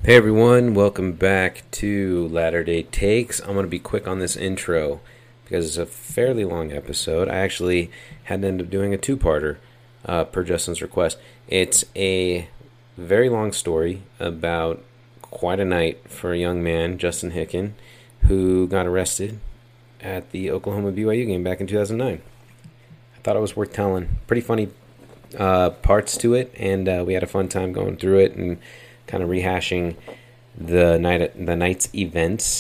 Hey everyone, welcome back to Latter Day Takes. I'm going to be quick on this intro because it's a fairly long episode. I actually had to end up doing a two-parter per Justin's request. It's a very long story about quite a night for a young man, Justin Hicken, who got arrested at the Oklahoma BYU game back in 2009. I thought it was worth telling. Pretty funny parts to it, and we had a fun time going through it and kind of rehashing the night's events.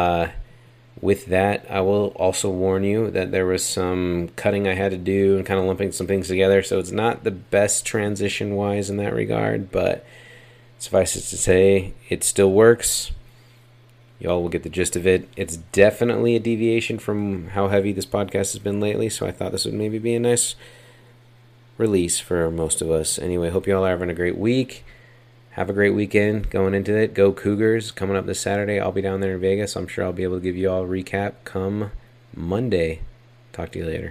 With that, I will also warn you that there was some cutting I had to do and kind of lumping some things together, so it's not the best transition-wise in that regard, but suffice it to say, it still works. Y'all will get the gist of it. It's definitely a deviation from how heavy this podcast has been lately, so I thought this would maybe be a nice release for most of us. Anyway, hope you all are having a great week. Have a great weekend going into it. Go Cougars. Coming up this Saturday, I'll be down there in Vegas. I'm sure I'll be able to give you all a recap come Monday. Talk to you later.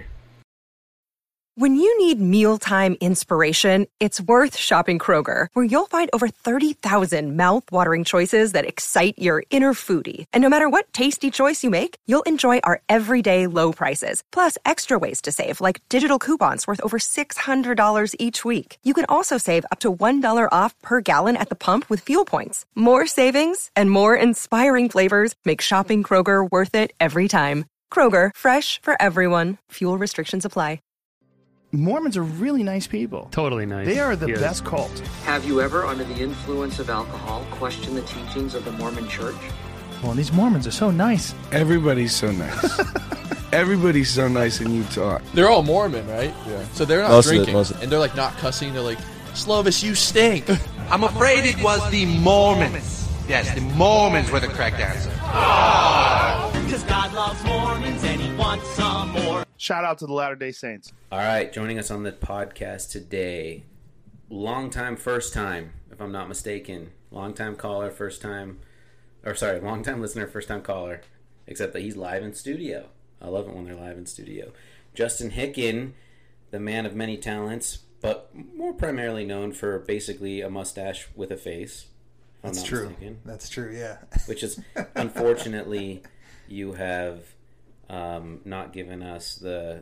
When you need mealtime inspiration, it's worth shopping Kroger, where you'll find over 30,000 mouth-watering choices that excite your inner foodie. And no matter what tasty choice you make, you'll enjoy our everyday low prices, plus extra ways to save, like digital coupons worth over $600 each week. You can also save up to $1 off per gallon at the pump with fuel points. More savings and more inspiring flavors make shopping Kroger worth it every time. Kroger, fresh for everyone. Fuel restrictions apply. Mormons are really nice people. Totally nice. They are the best cult. Have you ever, under the influence of alcohol, questioned the teachings of the Mormon Church? Well, these Mormons are so nice. Everybody's so nice. Everybody's so nice in Utah. They're all Mormon, right? Yeah. So they're not drinking, and they're like not cussing. They're like, Slovis, you stink. I'm afraid it was the Mormons. Yes, the Mormons were the correct answer. Because God loves Mormons and he wants some more. Shout out to the Latter-day Saints. All right, joining us on the podcast today, long-time, first-time, if I'm not mistaken. Long-time caller, long-time listener, first-time caller, except that he's live in studio. I love it when they're live in studio. Justin Hicken, the man of many talents, but more primarily known for basically a mustache with a face. That's true. Mistaken. That's true, yeah. Which is, unfortunately, you have not given us the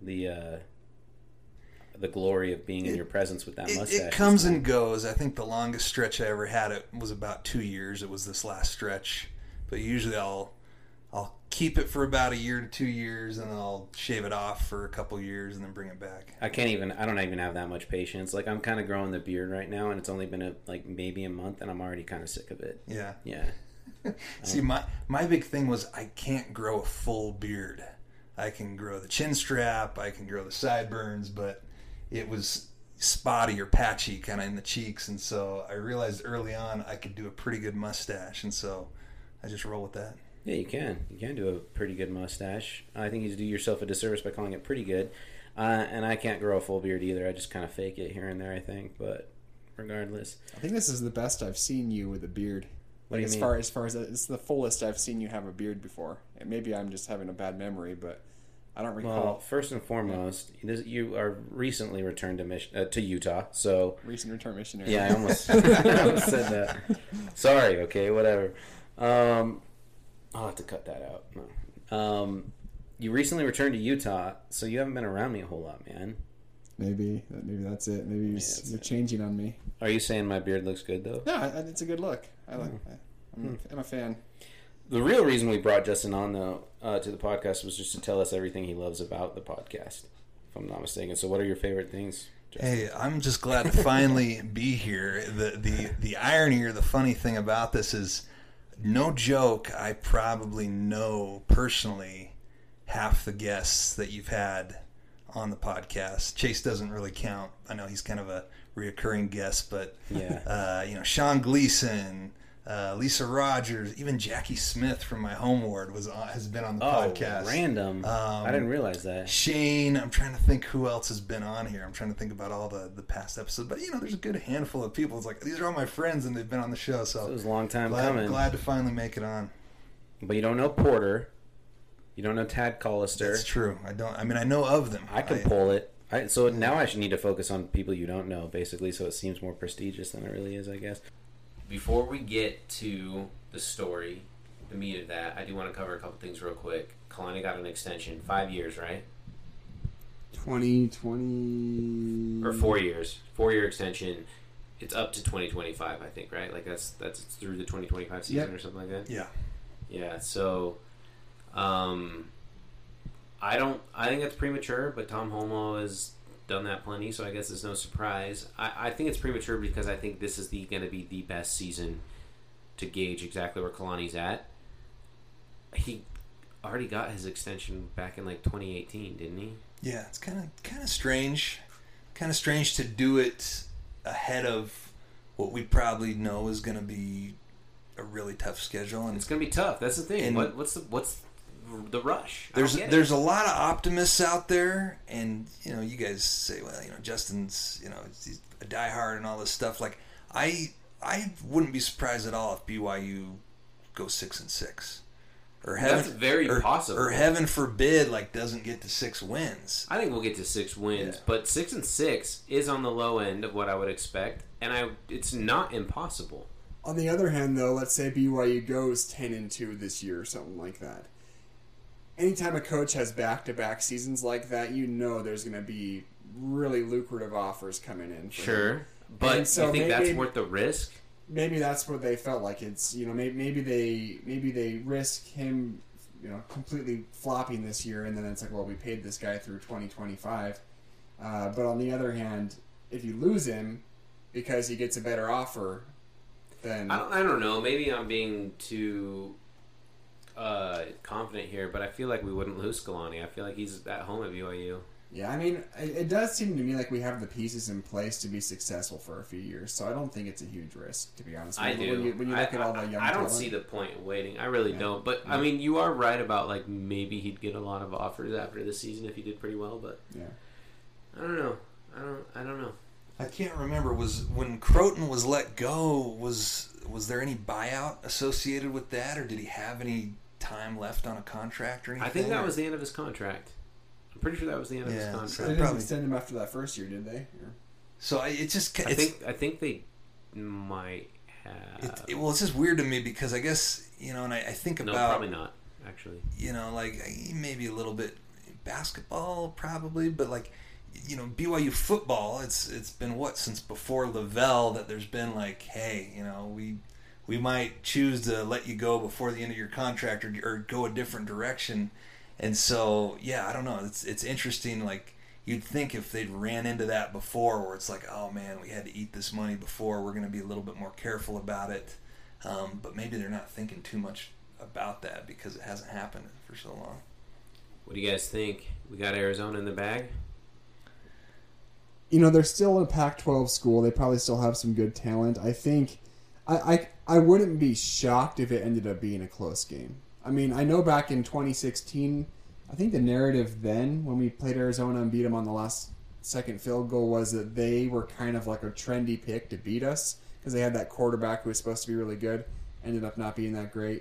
glory of being in your presence with that mustache. It comes and goes. I think the longest stretch I ever had it was about 2 years. It was this last stretch, but usually I'll keep it for about a year to 2 years, and then I'll shave it off for a couple years and then bring it back. I don't even have that much patience. Like, I'm kind of growing the beard right now, and it's only been maybe a month, and I'm already kind of sick of it. Yeah. See, my big thing was I can't grow a full beard. I can grow the chin strap, I can grow the sideburns, but it was spotty or patchy kind of in the cheeks, and so I realized early on I could do a pretty good mustache, and so I just roll with that. Yeah, you can. You can do a pretty good mustache. I think you do yourself a disservice by calling it pretty good. And I can't grow a full beard either. I just kind of fake it here and there, I think. But regardless, I think this is the best I've seen you with a beard. What do you mean? As far as it's the fullest I've seen you have a beard before. And maybe I'm just having a bad memory, but I don't recall. Well, first and foremost, you are recently returned to Utah, so recent return missionary. Yeah, I almost said that. Sorry. Okay, whatever. I'll have to cut that out. No. You recently returned to Utah, so you haven't been around me a whole lot, man. Maybe that's it. Maybe you're changing on me. Are you saying my beard looks good, though? No, it's a good look. I'm a fan. The real reason we brought Justin on, though, to the podcast was just to tell us everything he loves about the podcast, if I'm not mistaken. So what are your favorite things, Justin? Hey, I'm just glad to finally be here. The irony or the funny thing about this is, no joke, I probably know personally half the guests that you've had on the podcast. Chase doesn't really count. I know he's kind of a reoccurring guest, but yeah. Sean Gleason, Lisa Rogers, even Jackie Smith from my home ward has been on the podcast. Random. I didn't realize that. Shane, I'm trying to think who else has been on here. I'm trying to think about all the past episodes. But, there's a good handful of people. It's like, these are all my friends, and they've been on the show. So it was a long time coming. Glad to finally make it on. But you don't know Porter. You don't know Tad Collister. That's true. I know of them. I can pull it. So now I should need to focus on people you don't know, basically, so it seems more prestigious than it really is, I guess. before we get to the story, the meat of that, I do want to cover a couple things real quick. Kalani got an extension, 5 years, right? 2020 or 4 years, 4-year extension. It's up to 2025, I think, right? Like that's through the 2025 season or something like that. Yeah. So, I think it's premature, but Tom Holmoe has done that plenty, so I guess it's no surprise. I think it's premature because I think this is going to be the best season to gauge exactly where Kalani's at. He already got his extension back in like 2018, didn't he? Yeah, it's kind of strange. Kind of strange to do it ahead of what we probably know is going to be a really tough schedule, and it's going to be tough. That's the thing. What's the rush? There's a lot of optimists out there, and you guys say, well, Justin's he's a diehard and all this stuff. Like I wouldn't be surprised at all if BYU goes 6-6. That's very possible. Or heaven forbid, doesn't get to 6 wins. I think we'll get to 6 wins, but 6-6 is on the low end of what I would expect, and it's not impossible. On the other hand, though, let's say BYU goes 10-2 this year or something like that. Anytime a coach has back-to-back seasons like that, there's going to be really lucrative offers coming in. Sure, but so you think that's worth the risk? Maybe that's what they felt like. It's maybe they risk him completely flopping this year, and then it's like, well, we paid this guy through 2025. But on the other hand, if you lose him because he gets a better offer, then I don't know. Maybe I'm being too confident here, but I feel like we wouldn't lose Kalani. I feel like he's at home at BYU. Yeah, I mean, it does seem to me like we have the pieces in place to be successful for a few years, so I don't think it's a huge risk, to be honest. I do. When you look at all the young I don't talent. see the point in waiting. I really don't. But, I mean, you are right about, maybe he'd get a lot of offers after the season if he did pretty well, but I don't know. I don't know. I can't remember. When Croton was let go, was there any buyout associated with that, or did he have any time left on a contract or anything? I think that was the end of his contract. I'm pretty sure that was the end of his contract. So they didn't extend him after that first year, did they? Or? So I think they might have. It's just weird to me because I guess and I think about probably not actually. Maybe a little bit basketball probably, but BYU football. It's been since before Lavelle that there's been hey, we might choose to let you go before the end of your contract or go a different direction. And so, I don't know. It's interesting. You'd think if they'd ran into that before, where it's oh man, we had to eat this money before, we're going to be a little bit more careful about it. But maybe they're not thinking too much about that because it hasn't happened for so long. What do you guys think? We got Arizona in the bag? They're still a Pac-12 school. They probably still have some good talent. I think I wouldn't be shocked if it ended up being a close game. I mean, I know back in 2016, I think the narrative then, when we played Arizona and beat them on the last second field goal, was that they were kind of like a trendy pick to beat us because they had that quarterback who was supposed to be really good, ended up not being that great.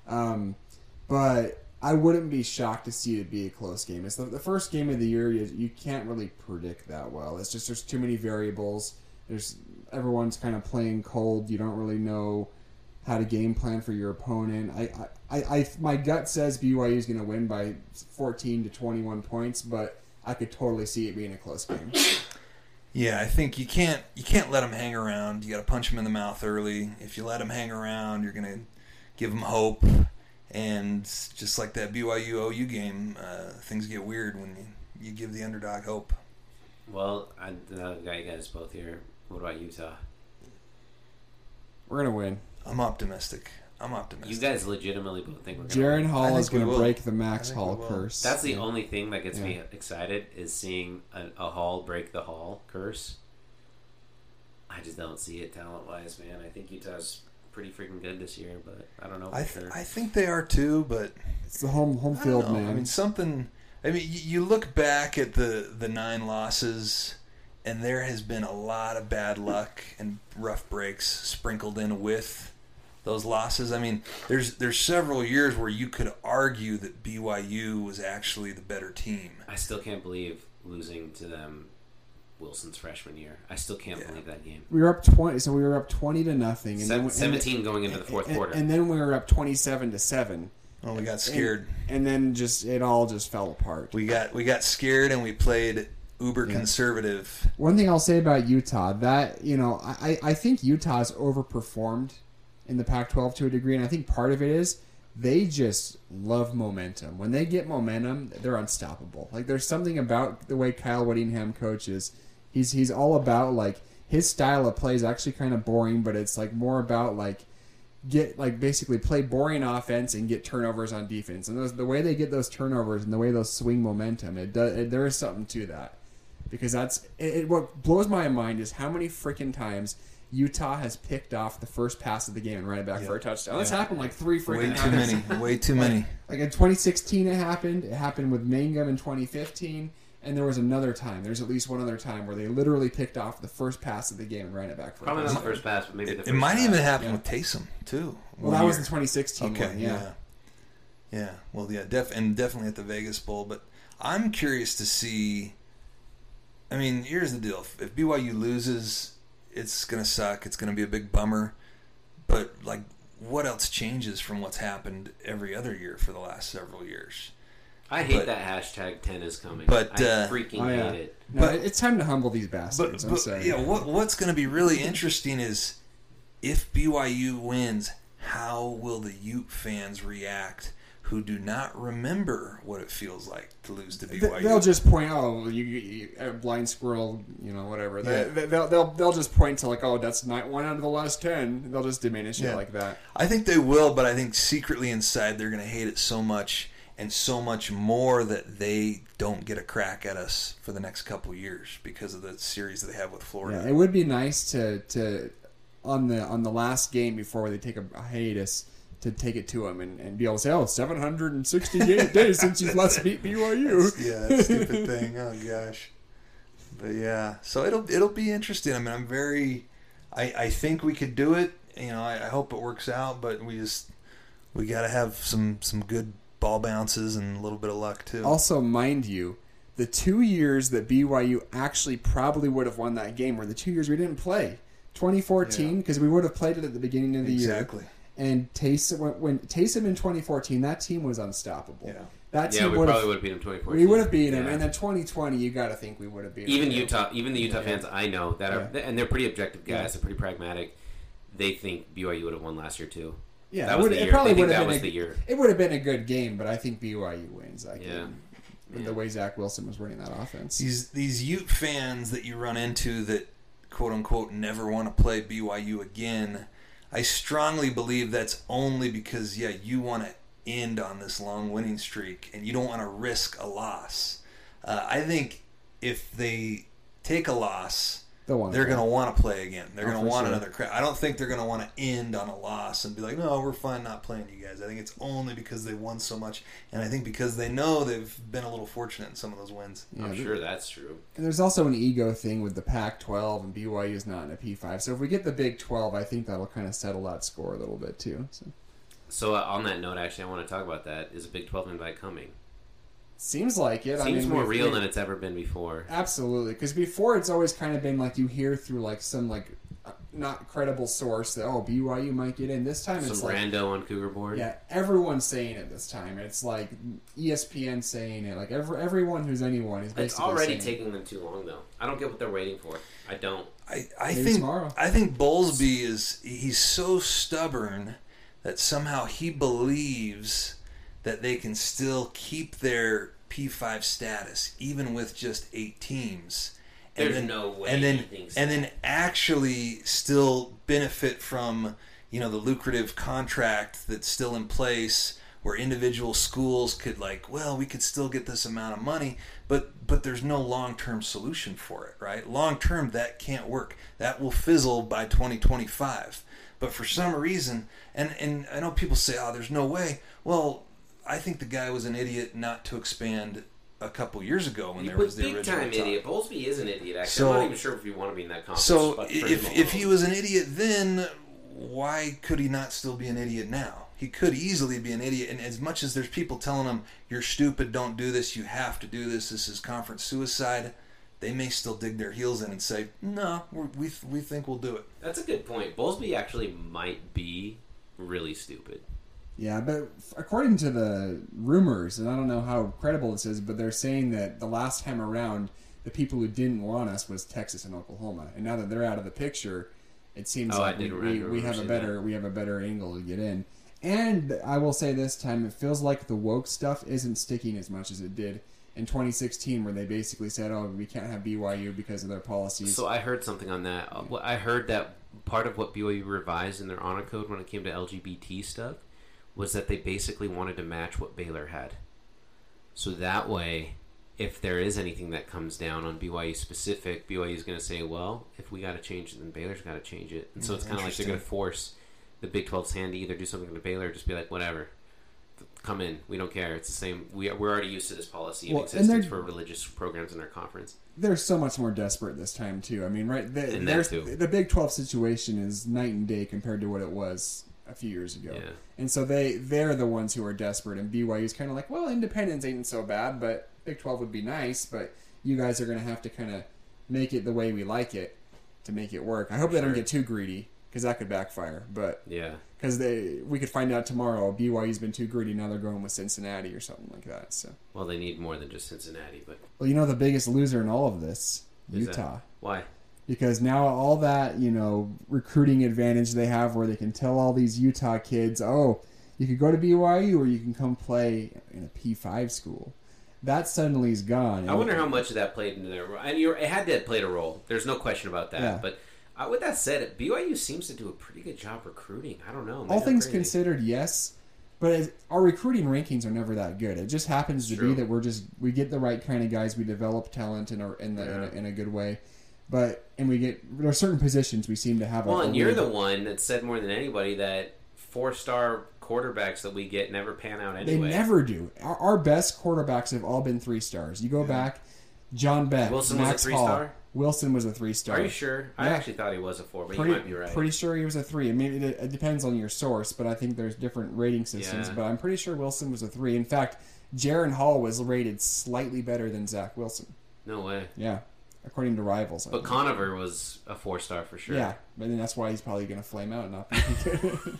But I wouldn't be shocked to see it be a close game. It's the first game of the year. You can't really predict that well. It's just there's too many variables. Everyone's kind of playing cold. You don't really know how to game plan for your opponent. My gut says BYU is going to win by 14 to 21 points, but I could totally see it being a close game. Yeah, I think you can't let them hang around. You got to punch them in the mouth early. If you let them hang around, you're going to give them hope. And just like that BYU OU game, things get weird when you give the underdog hope. Well, I got you guys both here. What about Utah? We're going to win. I'm optimistic. You guys legitimately both think we're going to win? Jaren Hall is going to break the Max Hall curse. That's the only thing that gets me excited is seeing a Hall break the Hall curse. I just don't see it talent-wise, man. I think Utah's pretty freaking good this year, but I don't know for sure. I think they are too, but it's the home field, man. I mean, you look back at the 9 losses, and there has been a lot of bad luck and rough breaks sprinkled in with those losses. I mean, there's several years where you could argue that BYU was actually the better team. I still can't believe losing to them Wilson's freshman year. I still can't believe that game. We were up 20, so we were up 20-0, and 17 going into the fourth quarter, and then we were up 27-7. Oh, we got scared, and then it all just fell apart. We got scared, and we played uber conservative. One thing I'll say about Utah, that I think Utah's overperformed in the Pac-12 to a degree, and I think part of it is they just love momentum. When they get momentum, they're unstoppable. Like, there's something about the way Kyle Whittingham coaches. He's all about, like, his style of play is actually kind of boring, but it's like more about basically play boring offense and get turnovers on defense. And the way they get those turnovers and the way those swing momentum, there is something to that. Because what blows my mind is how many freaking times Utah has picked off the first pass of the game and run it back for a touchdown. That's happened like 3 freaking times. Way too many. Like in 2016 it happened. It happened with Mangum in 2015. And there was another time. There's at least one other time where they literally picked off the first pass of the game and ran it back for a touchdown. Probably not the first pass, but maybe the first It might pass. even happen with Taysom, too. Well, that was the 2016 one, yeah. Yeah, well, yeah, definitely at the Vegas Bowl. But I'm curious to see... I mean, here's the deal. If BYU loses, it's going to suck. It's going to be a big bummer. But, like, what else changes from what's happened every other year for the last several years? I hate that hashtag 10 is coming. But, I freaking hate it. No, but it's time to humble these bastards. I'm sorry. Yeah, what's going to be really interesting is if BYU wins, how will the Ute fans react who do not remember what it feels like to lose to BYU? They'll just point, you blind squirrel, whatever. Yeah. They'll just point to, like, that's not 1 out of the last 10. They'll just diminish it like that. I think they will, but I think secretly inside they're going to hate it so much and so much more that they don't get a crack at us for the next couple of years because of the series that they have with Florida. Yeah, it would be nice to on the last game before they take a hiatus to take it to them and be able to say, 768 days since you last beat BYU. That stupid thing. Oh gosh. But yeah, so it'll be interesting. I mean, I think we could do it. I hope it works out, but we got to have some good ball bounces and a little bit of luck too. Also, mind you, the 2 years that BYU actually probably would have won that game were the 2 years we didn't play. 2014, because we would have played it at the beginning of the year. Exactly. And when Taysom in 2014, that team was unstoppable. Yeah. That team we probably would have beat him 2014. We would have beat him, and then 2020, you got to think we would have beat him. Even the Utah fans I know that are, and they're pretty objective guys, they're pretty pragmatic. They think BYU would have won last year too. Yeah, that was the year. Probably would have that been was the year. It would have been a good game, but I think BYU wins that game. Yeah. The way Zach Wilson was running that offense. These Ute fans that you run into that quote unquote never want to play BYU again, I strongly believe that's only because you want to end on this long winning streak and you don't want to risk a loss. I think if they take a loss, they're going to want to play again. They're going to want another crack. I don't think they're going to want to end on a loss and be like, no, we're fine not playing you guys. I think it's only because they won so much, and I think because they know they've been a little fortunate in some of those wins. Yeah, I'm sure that's true. And there's also an ego thing with the Pac-12, and BYU is not in a P5. So if we get the Big 12, I think that'll kind of settle that score a little bit too. So on that note, actually, I want to talk about that. Is a Big 12 invite coming? Seems like it. Seems more real than it's ever been before. Absolutely, because before it's always kind of been like you hear through like some like not credible source that BYU might get in. This time it's some rando on Cougar Board. Yeah, everyone's saying it this time. It's like ESPN saying it. Like everyone who's anyone is basically. It's already taking them too long though. I don't get what they're waiting for. I don't. I think Bowlesby he's so stubborn that somehow he believes that they can still keep their P5 status even with just 8 teams. There's no way. And then actually still benefit from, the lucrative contract that's still in place where individual schools could we could still get this amount of money, but there's no long-term solution for it, right? Long-term, that can't work. That will fizzle by 2025. But for some reason, and I know people say, there's no way. Well, I think the guy was an idiot not to expand a couple years ago when there was the original big-time idiot. Bowlesby is an idiot, actually. So, I'm not even sure if you want to be in that conference. So if he was an idiot then, why could he not still be an idiot now? He could easily be an idiot, and as much as there's people telling him, you're stupid, don't do this, you have to do this, this is conference suicide, they may still dig their heels in and say, no, we think we'll do it. That's a good point. Bowlesby actually might be really stupid. Yeah, but according to the rumors, and I don't know how credible this is, but they're saying that the last time around, the people who didn't want us was Texas and Oklahoma, and now that they're out of the picture, it seems like we have a better angle to get in. And I will say this time, it feels like the woke stuff isn't sticking as much as it did in 2016, where they basically said, "Oh, we can't have BYU because of their policies." So I heard something on that. I heard that part of what BYU revised in their honor code when it came to LGBT stuff was that they basically wanted to match what Baylor had. So that way, if there is anything that comes down on BYU specific, BYU is going to say, well, if we got to change it, then Baylor's got to change it. And so it's kind of like they're going to force the Big 12's hand to either do something to Baylor or just be like, whatever. Come in. We don't care. It's the same. We're already used to this policy in existence for religious programs in our conference. They're so much more desperate this time, too. I mean, right? The Big 12 situation is night and day compared to what it was a few years ago. Yeah. And so they're the ones who are desperate, and BYU's kind of like, well, independence ain't so bad, but Big 12 would be nice, but you guys are going to have to kind of make it the way we like it to make it work. I hope they don't get too greedy, because that could backfire. But yeah, because we could find out tomorrow BYU's been too greedy, now they're going with Cincinnati or something like that. So well, they need more than just Cincinnati. But well, the biggest loser in all of this, Who's Utah. That? Why? Because now all that, recruiting advantage they have where they can tell all these Utah kids, oh, you could go to BYU or you can come play in a P5 school. That suddenly is gone. I wonder how much of that played into their role. And it had to have played a role. There's no question about that. Yeah. But with that said, BYU seems to do a pretty good job recruiting. I don't know. All things considered, yes. But our recruiting rankings are never that good. It just happens to be that we get the right kind of guys. We develop talent in a good way. There are certain positions we seem to have. Well, and you're the one that said more than anybody that 4-star quarterbacks that we get never pan out anyway. They never do. Our best quarterbacks have all been 3 stars. You go back, John Beck, Wilson Max was a 3-star? Wilson was a 3-star. Are you sure? I actually thought he was a 4, but you might be right. Pretty sure he was a 3. I mean, it depends on your source, but I think there's different rating systems. Yeah. But I'm pretty sure Wilson was a 3. In fact, Jaron Hall was rated slightly better than Zach Wilson. No way. Yeah. According to Rivals. But Conover was a 4-star for sure. Yeah, but then that's why he's probably going to flame out and not be good.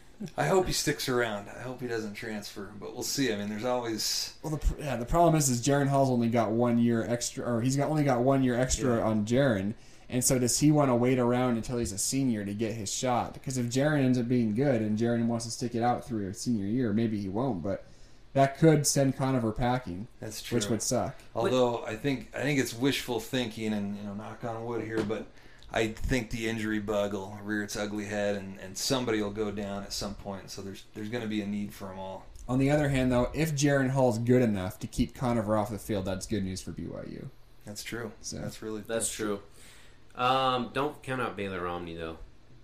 I hope he sticks around. I hope he doesn't transfer, but we'll see. I mean, there's always... Well, the problem is Jaron Hall's only got 1 year extra, or only got 1 year extra on Jaron, and so does he want to wait around until he's a senior to get his shot? Because if Jaron ends up being good and Jaron wants to stick it out through a senior year, maybe he won't, but that could send Conover packing. That's true. Which would suck. Although I think it's wishful thinking, and knock on wood here, but I think the injury bug will rear its ugly head, and somebody will go down at some point. So there's going to be a need for them all. On the other hand, though, if Jaron Hall's good enough to keep Conover off the field, that's good news for BYU. That's true. So, that's true. Don't count out Baylor Romney though.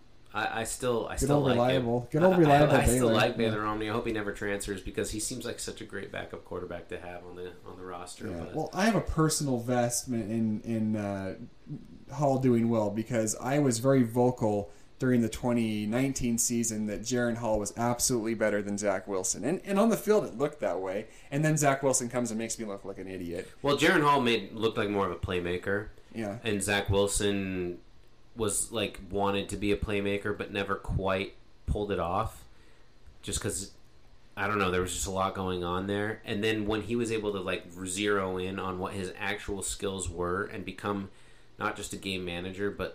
I still like reliable. him. Good old reliable I still Baylor. like Baylor Romney. I hope he never transfers because he seems like such a great backup quarterback to have on the roster. Yeah. But. Well, I have a personal investment in Hall doing well because I was very vocal during the 2019 season that Jaron Hall was absolutely better than Zach Wilson. And on the field it looked that way. And then Zach Wilson comes and makes me look like an idiot. Well, Jaron Hall looked like more of a playmaker. Yeah. And Zach Wilson was wanted to be a playmaker but never quite pulled it off just because I don't know, there was just a lot going on there. And then when he was able to zero in on what his actual skills were and become not just a game manager but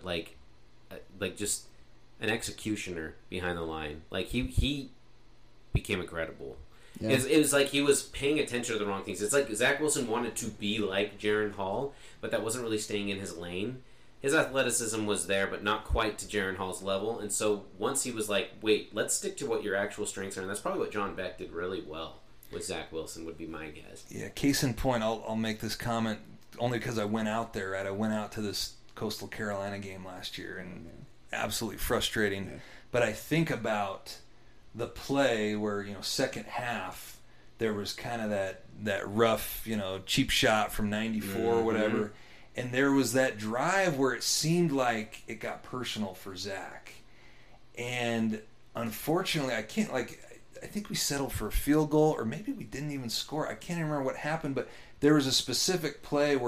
just an executioner behind the line, he became incredible. Yeah. It was like he was paying attention to the wrong things. It's like Zach Wilson wanted to be like Jaron Hall, but that wasn't really staying in his lane. His athleticism was there, but not quite to Jaron Hall's level. And so once he was like, wait, let's stick to what your actual strengths are. And that's probably what John Beck did really well with Zach Wilson would be my guess. Yeah, case in point, I'll make this comment only because I went out there. I went out to this Coastal Carolina game last year, and absolutely frustrating. Yeah. But I think about the play where, second half, there was kind of that rough, cheap shot from 94 or whatever. And there was that drive where it seemed like it got personal for Zach. And unfortunately, I think we settled for a field goal, or maybe we didn't even score. I can't even remember what happened, but there was a specific play where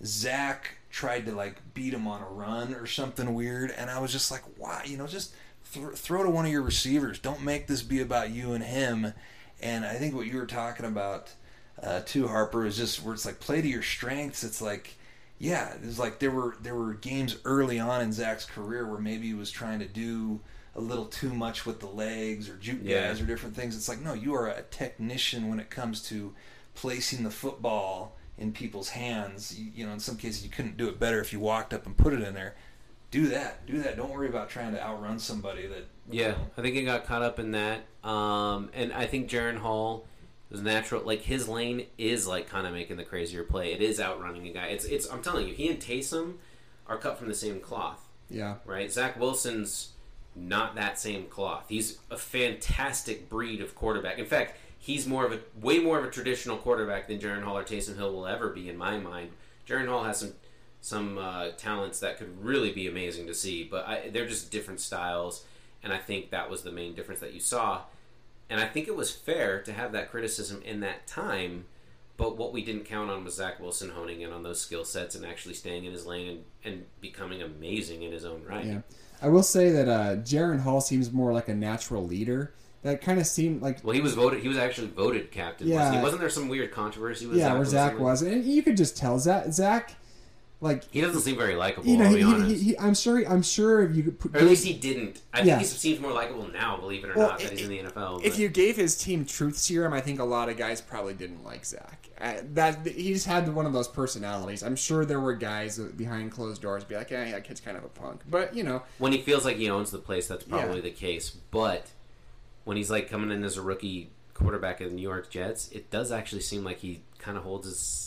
Zach tried to like beat him on a run or something weird, and I was just like, wow, just throw to one of your receivers. Don't make this be about you and him. And I think what you were talking about too, Harper, is just where it's like play to your strengths. It's like, yeah, it's like there were games early on in Zach's career where maybe he was trying to do a little too much with the legs or juke guys or different things. It's like, no, you are a technician when it comes to placing the football in people's hands. In some cases you couldn't do it better if you walked up and put it in there. Do that. Don't worry about trying to outrun somebody. I think he got caught up in that. And I think Jaren Hall is natural. Like, his lane is like kind of making the crazier play. It is outrunning a guy. It's. I'm telling you, he and Taysom are cut from the same cloth. Yeah. Right. Zach Wilson's not that same cloth. He's a fantastic breed of quarterback. In fact, he's way more of a traditional quarterback than Jaren Hall or Taysom Hill will ever be in my mind. Jaren Hall has some talents that could really be amazing to see, but they're just different styles, and I think that was the main difference that you saw. And I think it was fair to have that criticism in that time, but what we didn't count on was Zach Wilson honing in on those skill sets and actually staying in his lane and becoming amazing in his own right. Yeah. I will say that Jaren Hall seems more like a natural leader. That kind of seemed like... Well, he was actually voted captain, wasn't he? Wasn't there some weird controversy with Zach? Yeah, where Zach was. And you could just tell Zach like, he doesn't seem very likable. I'll be honest. I'm sure if you could put, or at least he didn't. I think he seems more likable now, believe it or not, that he's in the NFL. If you gave his team truth serum, I think a lot of guys probably didn't like Zach. He just had one of those personalities. I'm sure there were guys behind closed doors be like, "Yeah, that kid's kind of a punk." But when he feels like he owns the place, that's probably the case. But when he's like coming in as a rookie quarterback of the New York Jets, it does actually seem like he kind of holds his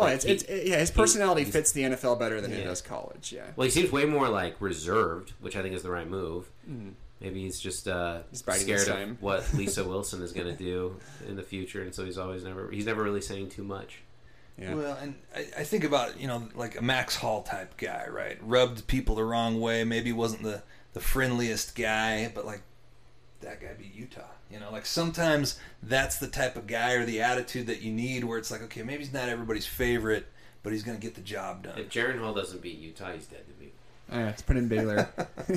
his personality fits the NFL better than it does college. Yeah. Well, he seems way more like reserved, which I think is the right move. Mm. Maybe he's just scared of what Lisa Wilson is going to do in the future, and so he's never really saying too much. Yeah. Well, and I think about like a Max Hall type guy, right? Rubbed people the wrong way. Maybe wasn't the friendliest guy, but like that guy beat Utah. Like sometimes that's the type of guy or the attitude that you need, where it's like, okay, maybe he's not everybody's favorite, but he's going to get the job done. If Jaren Hall doesn't beat Utah, he's dead to me. All right, let's put in Baylor.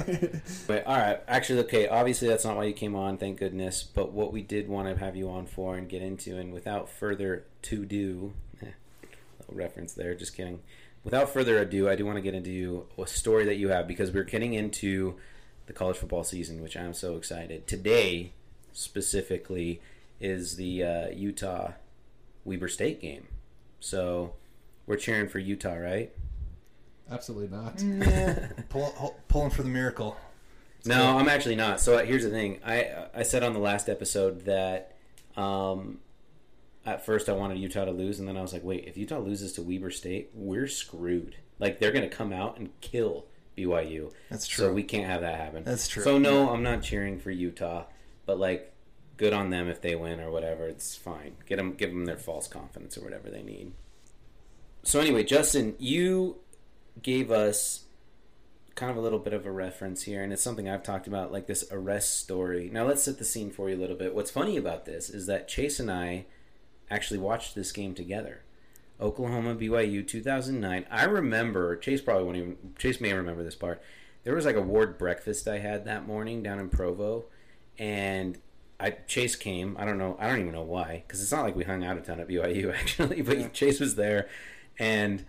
But all right, actually, okay, obviously that's not why you came on, thank goodness. But what we did want to have you on for and get into, and without further to-do, little reference there, just kidding. Without further ado, I do want to get into a story that you have, because we're getting into the college football season, which I'm so excited. Today, specifically, is the Utah-Weber State game. So we're cheering for Utah, right? Absolutely not. Pulling for the miracle. No, I'm actually not. So here's the thing. I said on the last episode that at first I wanted Utah to lose, and then I was like, wait, if Utah loses to Weber State, we're screwed. Like, they're going to come out and kill BYU. That's true. So we can't have that happen. That's true. So no, I'm not cheering for Utah, but like, good on them if they win or whatever. It's fine. Give them their false confidence or whatever they need. So anyway, Justin, you gave us kind of a little bit of a reference here, and it's something I've talked about, like this arrest story. Now let's set the scene for you a little bit. What's funny about this is that Chase and I actually watched this game together. Oklahoma BYU 2009. I remember, Chase may remember this part. There was like a ward breakfast I had that morning down in Provo, and Chase came. I don't even know why, because it's not like we hung out a ton at BYU actually, but Chase was there, and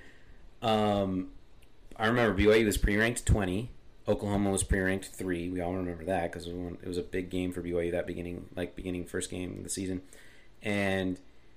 I remember BYU was pre-ranked 20. Oklahoma was pre-ranked 3. We all remember that because it was a big game for BYU that beginning first game of the season. And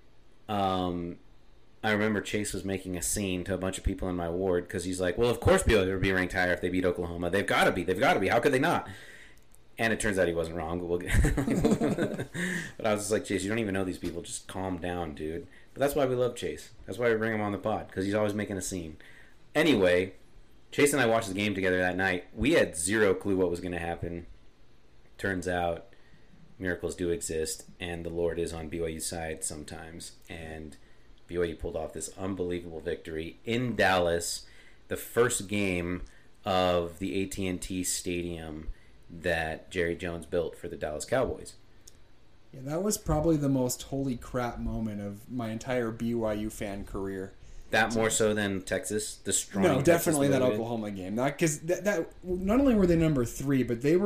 I remember Chase was making a scene to a bunch of people in my ward because he's like, well, of course BYU would be ranked higher if they beat Oklahoma. They've got to be. How could they not? And it turns out he wasn't wrong. But but I was just like, Chase, you don't even know these people. Just calm down, dude. But that's why we love Chase. That's why we bring him on the pod, because he's always making a scene. Anyway, Chase and I watched the game together that night. We had zero clue what was going to happen. Turns out miracles do exist, and the Lord is on BYU's side sometimes. And BYU pulled off this unbelievable victory in Dallas, the first game of the AT&T Stadium that Jerry Jones built for the Dallas Cowboys. Yeah, that was probably the most holy crap moment of my entire BYU fan career. That more so than Texas, the strong. No, definitely that Oklahoma game. Not because that not only were they number 3, but it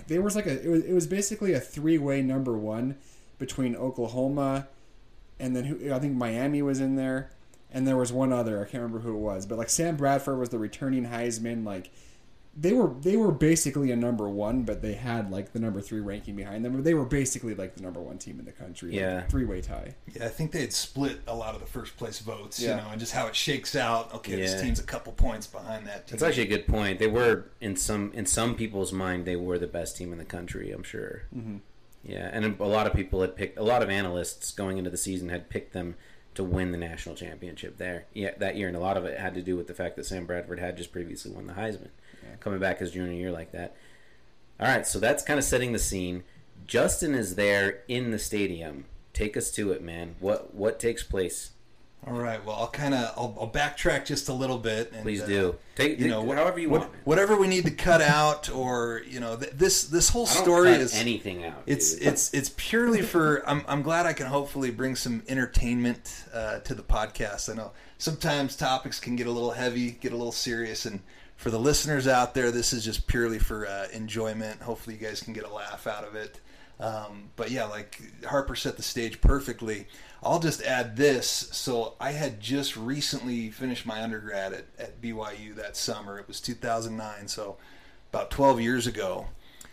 was basically a 3-way number 1 between Oklahoma and then I think Miami was in there, and there was one other, I can't remember who it was, but like Sam Bradford was the returning Heisman. Like they were basically a number 1, but they had like the number 3 ranking behind them. They were basically like the number 1 team in the country. Yeah, like 3-way tie. Yeah, I think they had split a lot of the first place votes, you know, and just how it shakes out. Okay, this team's a couple points behind that team. That's actually a good point. They were in some people's mind, they were the best team in the country. I'm sure. Mm-hmm. Yeah, and a lot of people had picked. A lot of analysts going into the season had picked them to win the national championship that year, and a lot of it had to do with the fact that Sam Bradford had just previously won the Heisman. Coming back his junior year like that. All right, so that's kind of setting the scene. Justin is there in the stadium. Take us to it, man. What takes place? All right. Well, I'll backtrack just a little bit. And, please do. However you want. Whatever we need to cut out, or this whole story is anything out. It's purely for. I'm glad I can hopefully bring some entertainment to the podcast. I know sometimes topics can get a little heavy, get a little serious, and for the listeners out there, this is just purely for enjoyment. Hopefully you guys can get a laugh out of it. But yeah, like Harper set the stage perfectly. I'll just add this. So I had just recently finished my undergrad at BYU that summer. It was 2009, so about 12 years ago.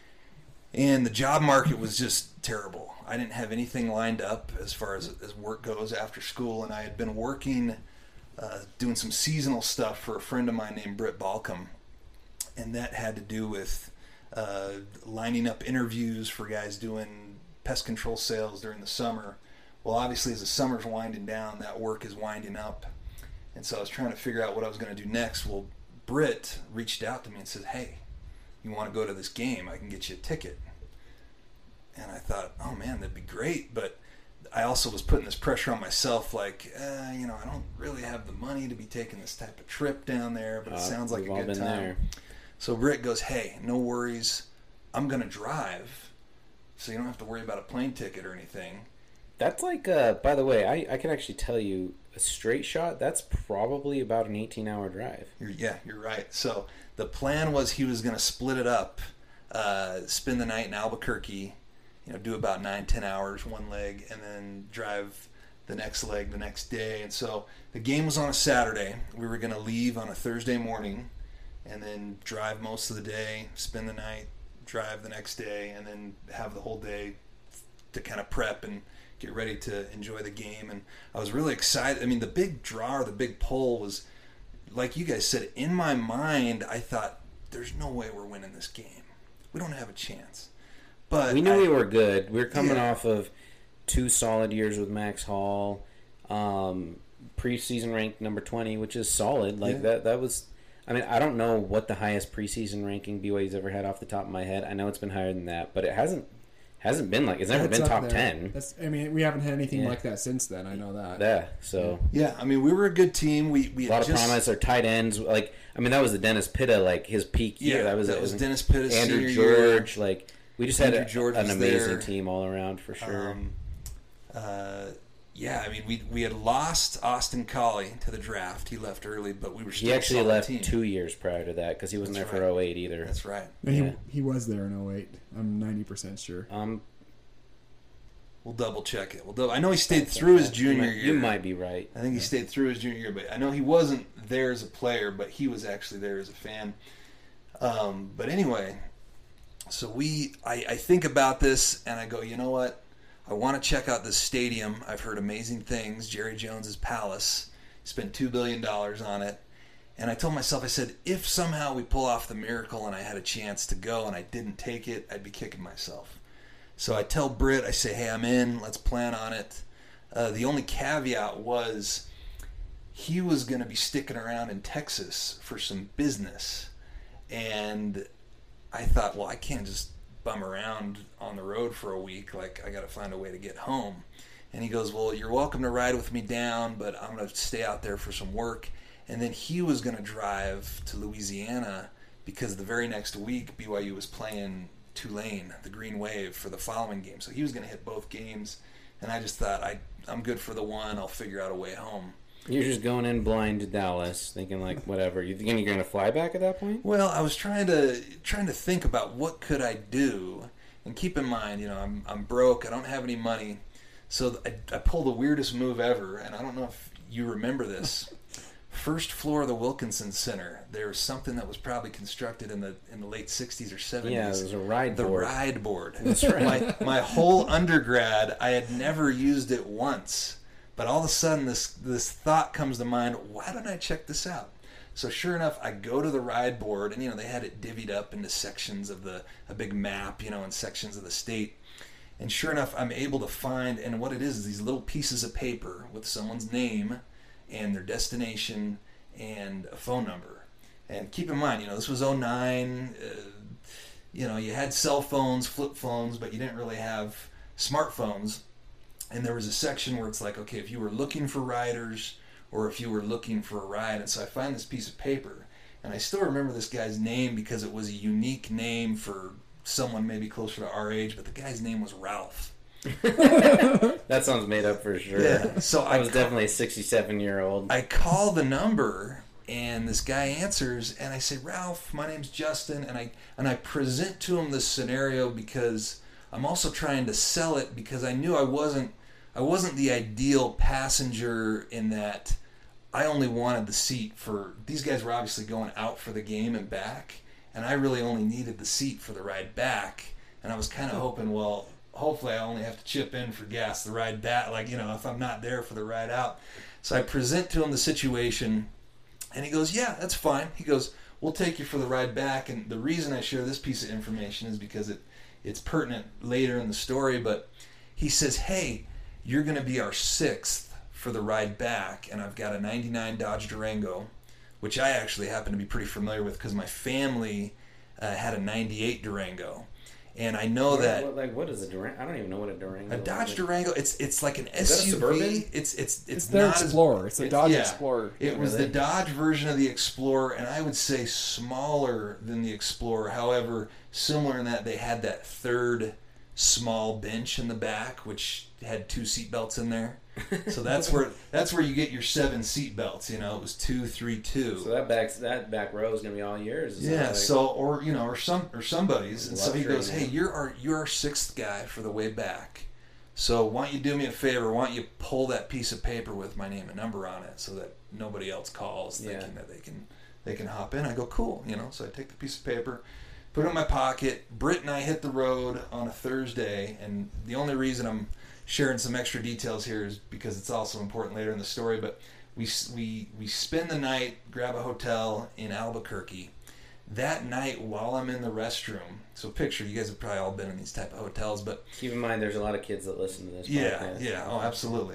And the job market was just terrible. I didn't have anything lined up as far as work goes after school, and I had been working doing some seasonal stuff for a friend of mine named Britt Balcom, and that had to do with lining up interviews for guys doing pest control sales during the summer. Well, obviously, as the summer's winding down, that work is winding up, and so I was trying to figure out what I was going to do next. Well, Britt reached out to me and said, "Hey, you want to go to this game? I can get you a ticket." And I thought, oh man, that'd be great, but I also was putting this pressure on myself, like, I don't really have the money to be taking this type of trip down there, but it sounds like a good time. There. So Britt goes, "Hey, no worries. I'm going to drive, so you don't have to worry about a plane ticket or anything." That's like, by the way, I can actually tell you, a straight shot, that's probably about an 18-hour drive. You're right. So the plan was he was going to split it up, spend the night in Albuquerque, do about 9-10 hours one leg, and then drive the next leg the next day. And so the game was on a Saturday. We were going to leave on a Thursday morning and then drive most of the day, spend the night, drive the next day, and then have the whole day to kind of prep and get ready to enjoy the game. And I was really excited. I mean, the big draw or the big pull was, like you guys said, in my mind, I thought, there's no way we're winning this game. We don't have a chance. But we knew we were good. We were coming off of 2 solid years with Max Hall, preseason ranked number 20, which is solid. Like that was. I mean, I don't know what the highest preseason ranking BYU's ever had off the top of my head. I know it's been higher than that, but it hasn't been like it's never been top 10. We haven't had anything like that since then. I know that. Yeah. So. Yeah, I mean, we were a good team. We a lot of promise. Our tight ends, like that was the Dennis Pitta, like his peak year. That was Dennis Pitta's Andrew George, year. We just had an amazing team all around for sure. I mean, we had lost Austin Collie to the draft. He left early, but we were still He actually left team. 2 years prior to that because he wasn't there for 08 either. That's right. He was there in 08. I'm 90% sure. We'll double check it. I know he stayed through his junior year. You might be right. I think he stayed through his junior year, but I know he wasn't there as a player, but he was actually there as a fan. But anyway, so I think about this and I go, you know what? I want to check out this stadium. I've heard amazing things. Jerry Jones's Palace. Spent $2 billion on it. And I told myself, I said, if somehow we pull off the miracle and I had a chance to go and I didn't take it, I'd be kicking myself. So I tell Britt, I say, hey, I'm in. Let's plan on it. The only caveat was he was going to be sticking around in Texas for some business. And I thought, well, I can't just bum around on the road for a week. Like, I got to find a way to get home. And he goes, well, you're welcome to ride with me down, but I'm going to stay out there for some work. And then he was going to drive to Louisiana because the very next week BYU was playing Tulane, the Green Wave, for the following game. So he was going to hit both games. And I just thought, I'm good for the one. I'll figure out a way home. You're just going in blind to Dallas, thinking like, whatever. You think you're going to fly back at that point? Well, I was trying to think about what could I do, and keep in mind, I'm broke. I don't have any money, so I pulled the weirdest move ever, and I don't know if you remember this. First floor of the Wilkinson Center. There was something that was probably constructed in the late 60s or 70s. Yeah, it was a ride board. The ride board. That's right. My whole undergrad, I had never used it once. But all of a sudden, this thought comes to mind, why don't I check this out? So sure enough, I go to the ride board, and they had it divvied up into sections of a big map, and sections of the state. And sure enough, I'm able to find, and what it is these little pieces of paper with someone's name and their destination and a phone number. And keep in mind, this was 2009. You had cell phones, flip phones, but you didn't really have smartphones. And there was a section where it's like, okay, if you were looking for riders or if you were looking for a ride. And so I find this piece of paper, and I still remember this guy's name because it was a unique name for someone maybe closer to our age, but the guy's name was Ralph. That sounds made up for sure. Yeah, so I was definitely a 67-year-old. I call the number, and this guy answers, and I say, Ralph, my name's Justin, and I present to him this scenario because I'm also trying to sell it because I knew I wasn't the ideal passenger in that I only wanted the seat for, these guys were obviously going out for the game and back, and I really only needed the seat for the ride back, and I was kind of hoping, well, hopefully I only have to chip in for gas the ride back, if I'm not there for the ride out. So I present to him the situation, and he goes, yeah, that's fine. He goes, we'll take you for the ride back, and the reason I share this piece of information is because it's pertinent later in the story, but he says, hey, you're going to be our 6th for the ride back, and I've got a 99 Dodge Durango, which I actually happen to be pretty familiar with because my family had a 98 Durango. And I know what is a Durango? I don't even know what a Durango is. A Dodge Durango, it's like an is SUV. That a Suburban? It's their not Explorer. It's the Dodge Explorer. It was the Dodge version of the Explorer, and I would say smaller than the Explorer. However, similar in that they had that third small bench in the back, which had 2 seat belts in there. So that's where you get your 7 seat belts. It was 2, 3, 2. So that back row is gonna be all yours. Yeah. Or somebody's. And so he goes, "Hey, you're our 6th guy for the way back. So why don't you do me a favor? Why don't you pull that piece of paper with my name and number on it, so that nobody else calls thinking that they can hop in." I go, "Cool." So I take the piece of paper, put it in my pocket. Britt and I hit the road on a Thursday, and the only reason I'm sharing some extra details here is because it's also important later in the story, but we spend the night, grab a hotel in Albuquerque. That night while I'm in the restroom, so picture, you guys have probably all been in these type of hotels, but keep in mind there's a lot of kids that listen to this podcast. Yeah, oh, absolutely.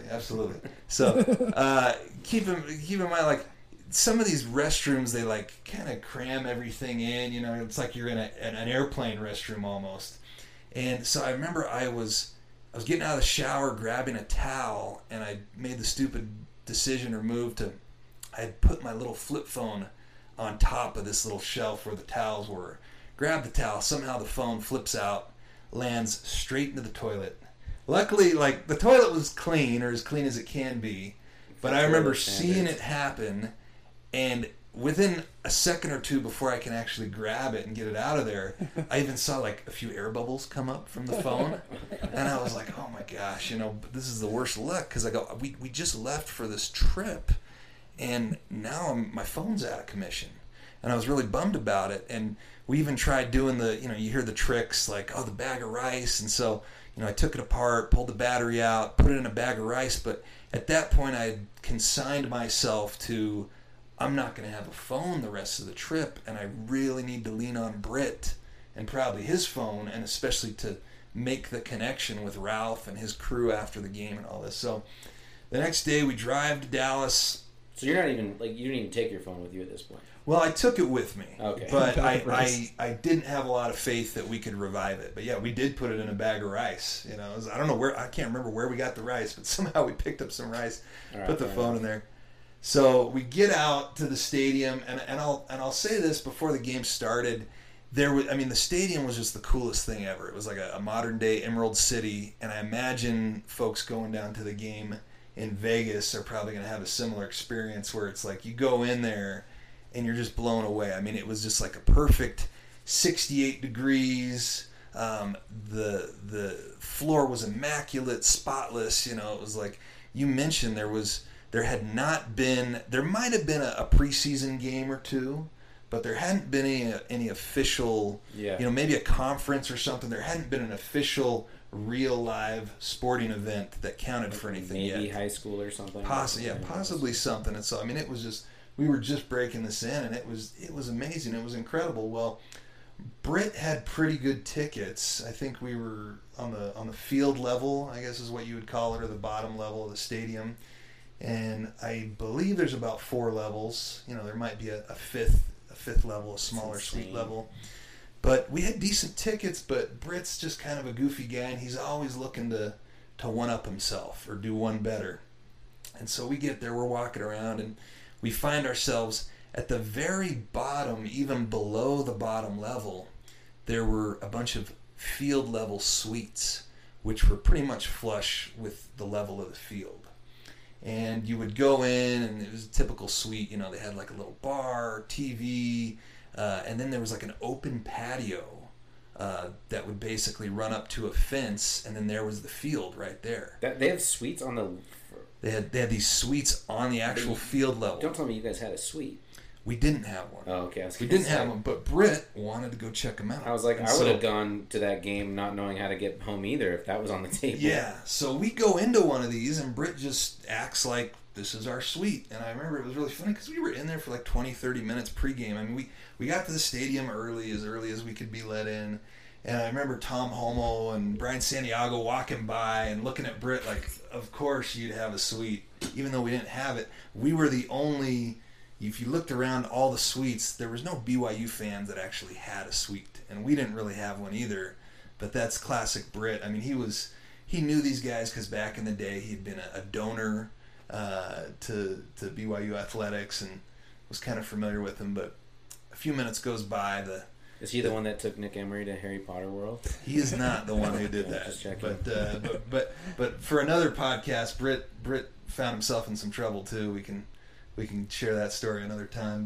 So keep in mind, like, some of these restrooms, they like kind of cram everything in, it's like you're in an airplane restroom almost. And so I remember I was getting out of the shower, grabbing a towel, and I made the stupid decision or move I had put my little flip phone on top of this little shelf where the towels were. Grab the towel, somehow the phone flips out, lands straight into the toilet. Luckily, like, the toilet was clean, or as clean as it can be, but I remember seeing it happen, and within a second or two before I can actually grab it and get it out of there, I even saw like a few air bubbles come up from the phone, and I was like, oh my gosh, this is the worst luck, because I go, we just left for this trip, and now my phone's out of commission, and I was really bummed about it. And we even tried doing the, you hear the tricks like, oh, the bag of rice, and so I took it apart, pulled the battery out, put it in a bag of rice, but at that point I had consigned myself to, I'm not going to have a phone the rest of the trip, and I really need to lean on Britt and probably his phone, and especially to make the connection with Ralph and his crew after the game and all this. So the next day we drive to Dallas. So you're not even, like, you didn't even take your phone with you at this point? Well, I took it with me. Okay. But I didn't have a lot of faith that we could revive it. But yeah, we did put it in a bag of rice. I don't know where, I can't remember where we got the rice, but somehow we picked up some rice, put the phone in there. So we get out to the stadium, and I'll say this before the game started. The stadium was just the coolest thing ever. It was like a modern day Emerald City, and I imagine folks going down to the game in Vegas are probably going to have a similar experience where it's like you go in there and you're just blown away. I mean, it was just like a perfect 68 degrees. The floor was immaculate, spotless. You know, it was like you mentioned there might have been a preseason game or two, but there hadn't been any official, you know, maybe a conference or something. There hadn't been an official real live sporting event that counted for anything yet. Maybe high school or something. Possibly something. And so, I mean, it was just, we were just breaking this in, and it was amazing. It was incredible. Well, Britt had pretty good tickets. I think we were on the field level, I guess is what you would call it, or the bottom level of the stadium. And I believe there's about 4 levels. You know, there might be a fifth level, a smaller suite level. But we had decent tickets, but Britt's just kind of a goofy guy, and he's always looking to one-up himself or do one better. And so we get there, we're walking around, and we find ourselves at the very bottom, even below the bottom level, there were a bunch of field-level suites, which were pretty much flush with the level of the field. And you would go in, and it was a typical suite. You know, they had like a little bar, TV, and then there was like an open patio that would basically run up to a fence, and then there was the field right there. They have suites on the... They had these suites on the actual field level. Don't tell me you guys had a suite. We didn't have one. Oh, okay. We didn't have one, but Britt wanted to go check them out. I was like, I would have gone to that game not knowing how to get home either if that was on the table. Yeah, so we go into one of these, and Britt just acts like this is our suite. And I remember it was really funny because we were in there for like 20, 30 minutes pregame. I mean, we got to the stadium early as we could be let in. And I remember Tom Homo and Brian Santiago walking by and looking at Britt like, of course you'd have a suite. Even though we didn't have it, we were the only... If you looked around all the suites, there was no BYU fans that actually had a suite. And we didn't really have one either. But that's classic Britt. I mean, he knew these guys because back in the day he'd been a donor to BYU Athletics and was kind of familiar with them. But a few minutes goes by. Is he the one that took Nick Emery to Harry Potter World? He is not the one who did that. Just checking. But for another podcast, Britt found himself in some trouble too. We can share that story another time.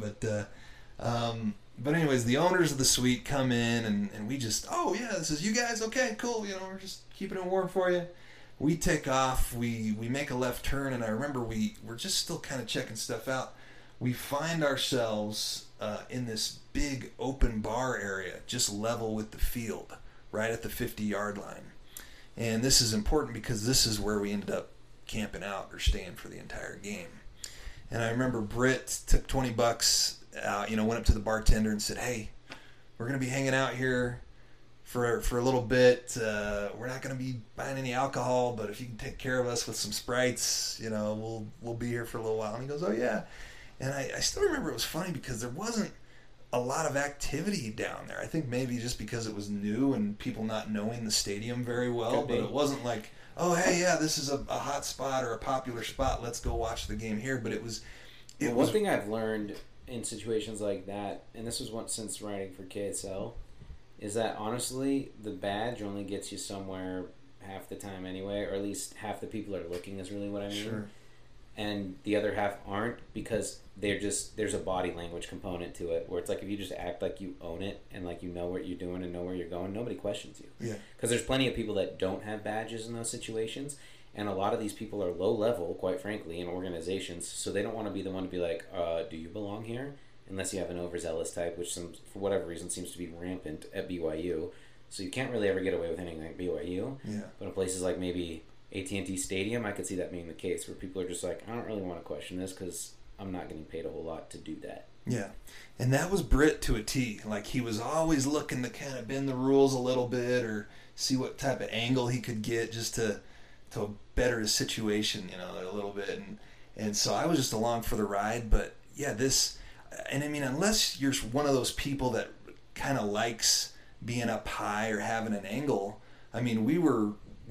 But anyways, the owners of the suite come in, and we just, oh yeah, this is you guys, okay, cool. You know, we're just keeping it warm for you. We take off. We make a left turn, and I remember we're just still kind of checking stuff out. We find ourselves in this big open bar area, just level with the field, right at the 50-yard line. And this is important because this is where we ended up camping out or staying for the entire game. And I remember Britt took $20 out, you know, went up to the bartender and said, hey, we're going to be hanging out here for a little bit. We're not going to be buying any alcohol, but if you can take care of us with some Sprites, you know, we'll be here for a little while. And he goes, oh yeah. And I still remember it was funny because there wasn't a lot of activity down there. I think maybe just because it was new and people not knowing the stadium very well, but it wasn't like, oh, hey, yeah, this is a hot spot or a popular spot. Let's go watch the game here. But it was... One thing I've learned in situations like that, and this was once since writing for KSL, is that honestly, the badge only gets you somewhere half the time anyway, or at least half the people are looking is really what I mean. Sure. And the other half aren't because there's a body language component to it where it's like if you just act like you own it and like you know what you're doing and know where you're going, nobody questions you. Yeah. Because there's plenty of people that don't have badges in those situations, and a lot of these people are low level, quite frankly, in organizations, so they don't want to be the one to be like, do you belong here? Unless you have an overzealous type, which for whatever reason seems to be rampant at BYU. So you can't really ever get away with anything like BYU. Yeah. But in places like maybe AT&T Stadium, I could see that being the case, where people are just like, I don't really want to question this because I'm not getting paid a whole lot to do that. Yeah. And that was Britt to a T. Like, he was always looking to kind of bend the rules a little bit or see what type of angle he could get just to better his situation, you know, a little bit. And so I was just along for the ride. But, yeah, and I mean, unless you're one of those people that kind of likes being up high or having an angle, I mean, we were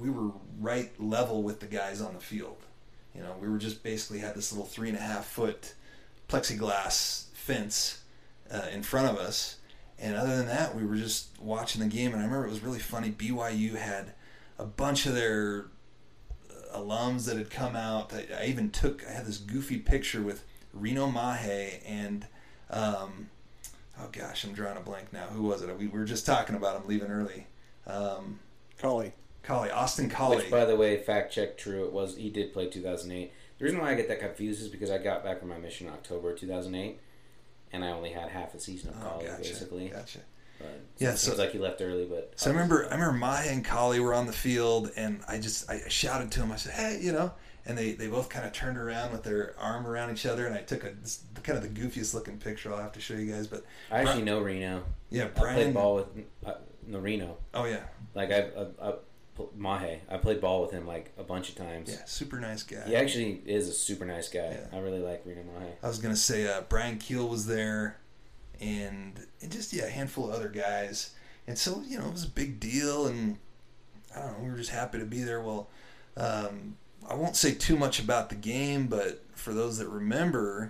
right level with the guys on the field. You know, we were just basically had this little 3.5-foot plexiglass fence in front of us, and other than that, we were just watching the game. And I remember it was really funny. BYU had a alums that had come out. I had this goofy picture with Reno Mahe and oh gosh, I'm drawing a blank now. Who was it? We were just talking about him leaving early. Collie, Austin Collie. Which, by the way, fact check true. He did play 2008. The reason why I get that confused is because I got back from my mission in October 2008, and I only had half a season of Collie, basically. Gotcha. But yeah, it seems like he left early, but so I remember Mahe and Collie were on the field, and I shouted to him. I said, "Hey," and they both kind of turned around with their arm around each other, and I took kind of the goofiest looking picture. I'll have to show you guys, but I actually know Reno. Yeah, Brian. I played ball with Reno. Oh yeah, like Mahe. I played ball with him like a bunch of times. Yeah, super nice guy. He actually is a super nice guy. Yeah. I really like Reno Mahe. I was gonna say Brian Keel was there, and just a handful of other guys, and so it was a big deal, and I don't know, we were just happy to be there. Well, I won't say too much about the game, but for those that remember,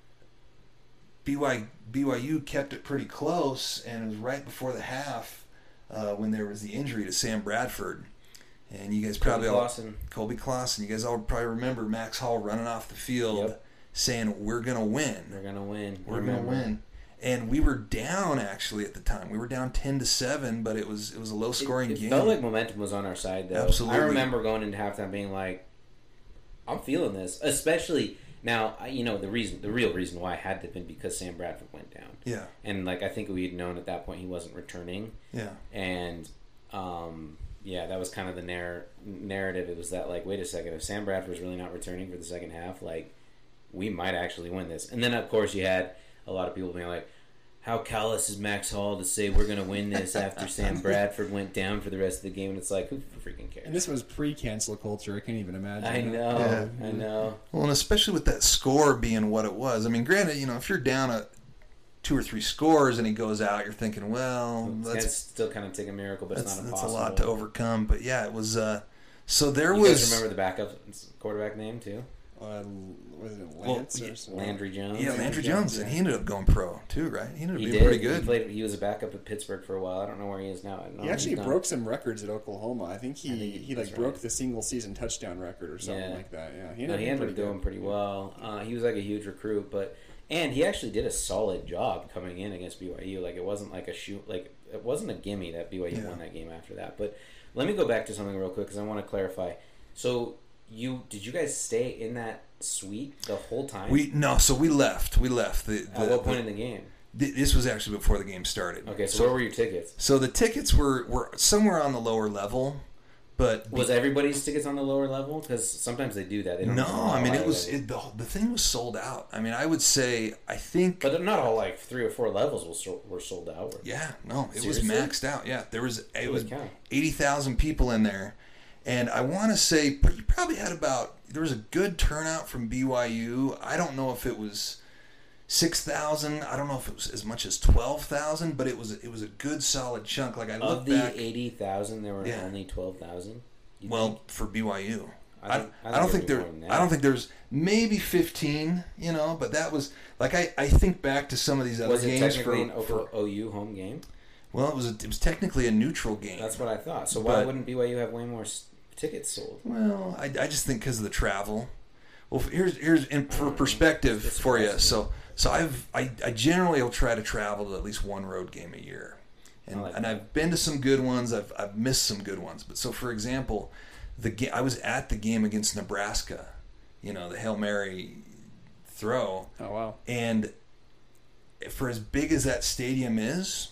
BYU kept it pretty close, and it was right before the half when there was the injury to Sam Bradford. And you guys probably Colby Clausen. You guys all probably remember Max Hall running off the field saying, "We're gonna win. We're gonna win. We're gonna win." And we were down actually at the time. We were down 10-7, but it was a low scoring game. It felt like momentum was on our side, though. Absolutely. I remember going into halftime being like, "I'm feeling this," especially. Now, the real reason why had to have been because Sam Bradford went down. Yeah. And, I think we had known at that point he wasn't returning. Yeah. And, that was kind of the narrative. It was that, wait a second, if Sam Bradford's really not returning for the second half, we might actually win this. And then, of course, you had a lot of people being like, how callous is Max Hall to say we're going to win this after Sam Bradford went down for the rest of the game? And it's like, who freaking cares? And this was pre-cancel culture. I can't even imagine. I know. I know. Well, and especially with that score being what it was. I mean, granted, if you're down at 2 or 3 scores and he goes out, you're thinking, well, that's still kind of take a miracle, but it's not impossible. That's a lot to overcome. But yeah, it was. So there you guys remember the backup quarterback name too? Was it Lance or something? Landry Jones. Yeah, Landry Jones, and he ended up going pro too, right? He ended up being pretty good. He was a backup at Pittsburgh for a while. I don't know where he is now. He actually broke some records at Oklahoma. I think he broke the single season touchdown record or something like that. Yeah, he ended up doing pretty well. He was a huge recruit, and he actually did a solid job coming in against BYU. It wasn't like a shoot. It wasn't a gimme that BYU won that game after that. But let me go back to something real quick because I want to clarify. So. Did you guys stay in that suite the whole time? So we left. At what point in the game? This was actually before the game started. Okay, so where were your tickets? So the tickets were somewhere on the lower level, but was everybody's tickets on the lower level? Because sometimes they do that. They don't the thing was sold out. I mean, I would say but not all 3 or 4 levels were sold out. Yeah, no, it was maxed out. Yeah, it was 80,000 people in there. And I want to say you probably had there was a good turnout from BYU. I don't know if it was 6,000. I don't know if it was as much as 12,000, but it was a good solid chunk. I looked back. Of the 80,000, there were only 12,000. Well, for BYU, I don't think there's maybe 15. But that was I think back to some of these other games. Was it technically an OU home game? Well, it was technically a neutral game. That's what I thought. So why wouldn't BYU have way more tickets sold? Well, I just think because of the travel. Well, here's for perspective for you. So I generally will try to travel to at least one road game a year, and I've been to some good ones. I've missed some good ones. But so for example, I was at the game against Nebraska. The Hail Mary throw. Oh wow! And for as big as that stadium is,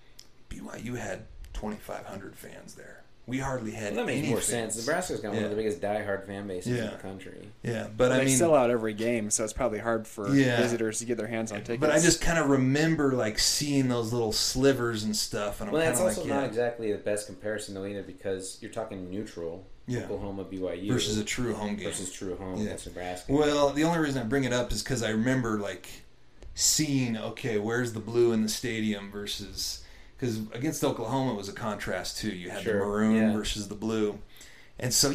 BYU had 2,500 fans there. We hardly had any that makes more fans. sense. Nebraska's got one of the biggest diehard fan bases in the country. Yeah, but they sell out every game, so it's probably hard for visitors to get their hands on tickets. But I just kind of remember seeing those little slivers and stuff. And that's also not exactly the best comparison though either, because you're talking neutral. Oklahoma, BYU versus a true home game. Against Nebraska. Well, the only reason I bring it up is because I remember seeing where's the blue in the stadium versus. Because against Oklahoma, it was a contrast, too. You had the maroon versus the blue. And so,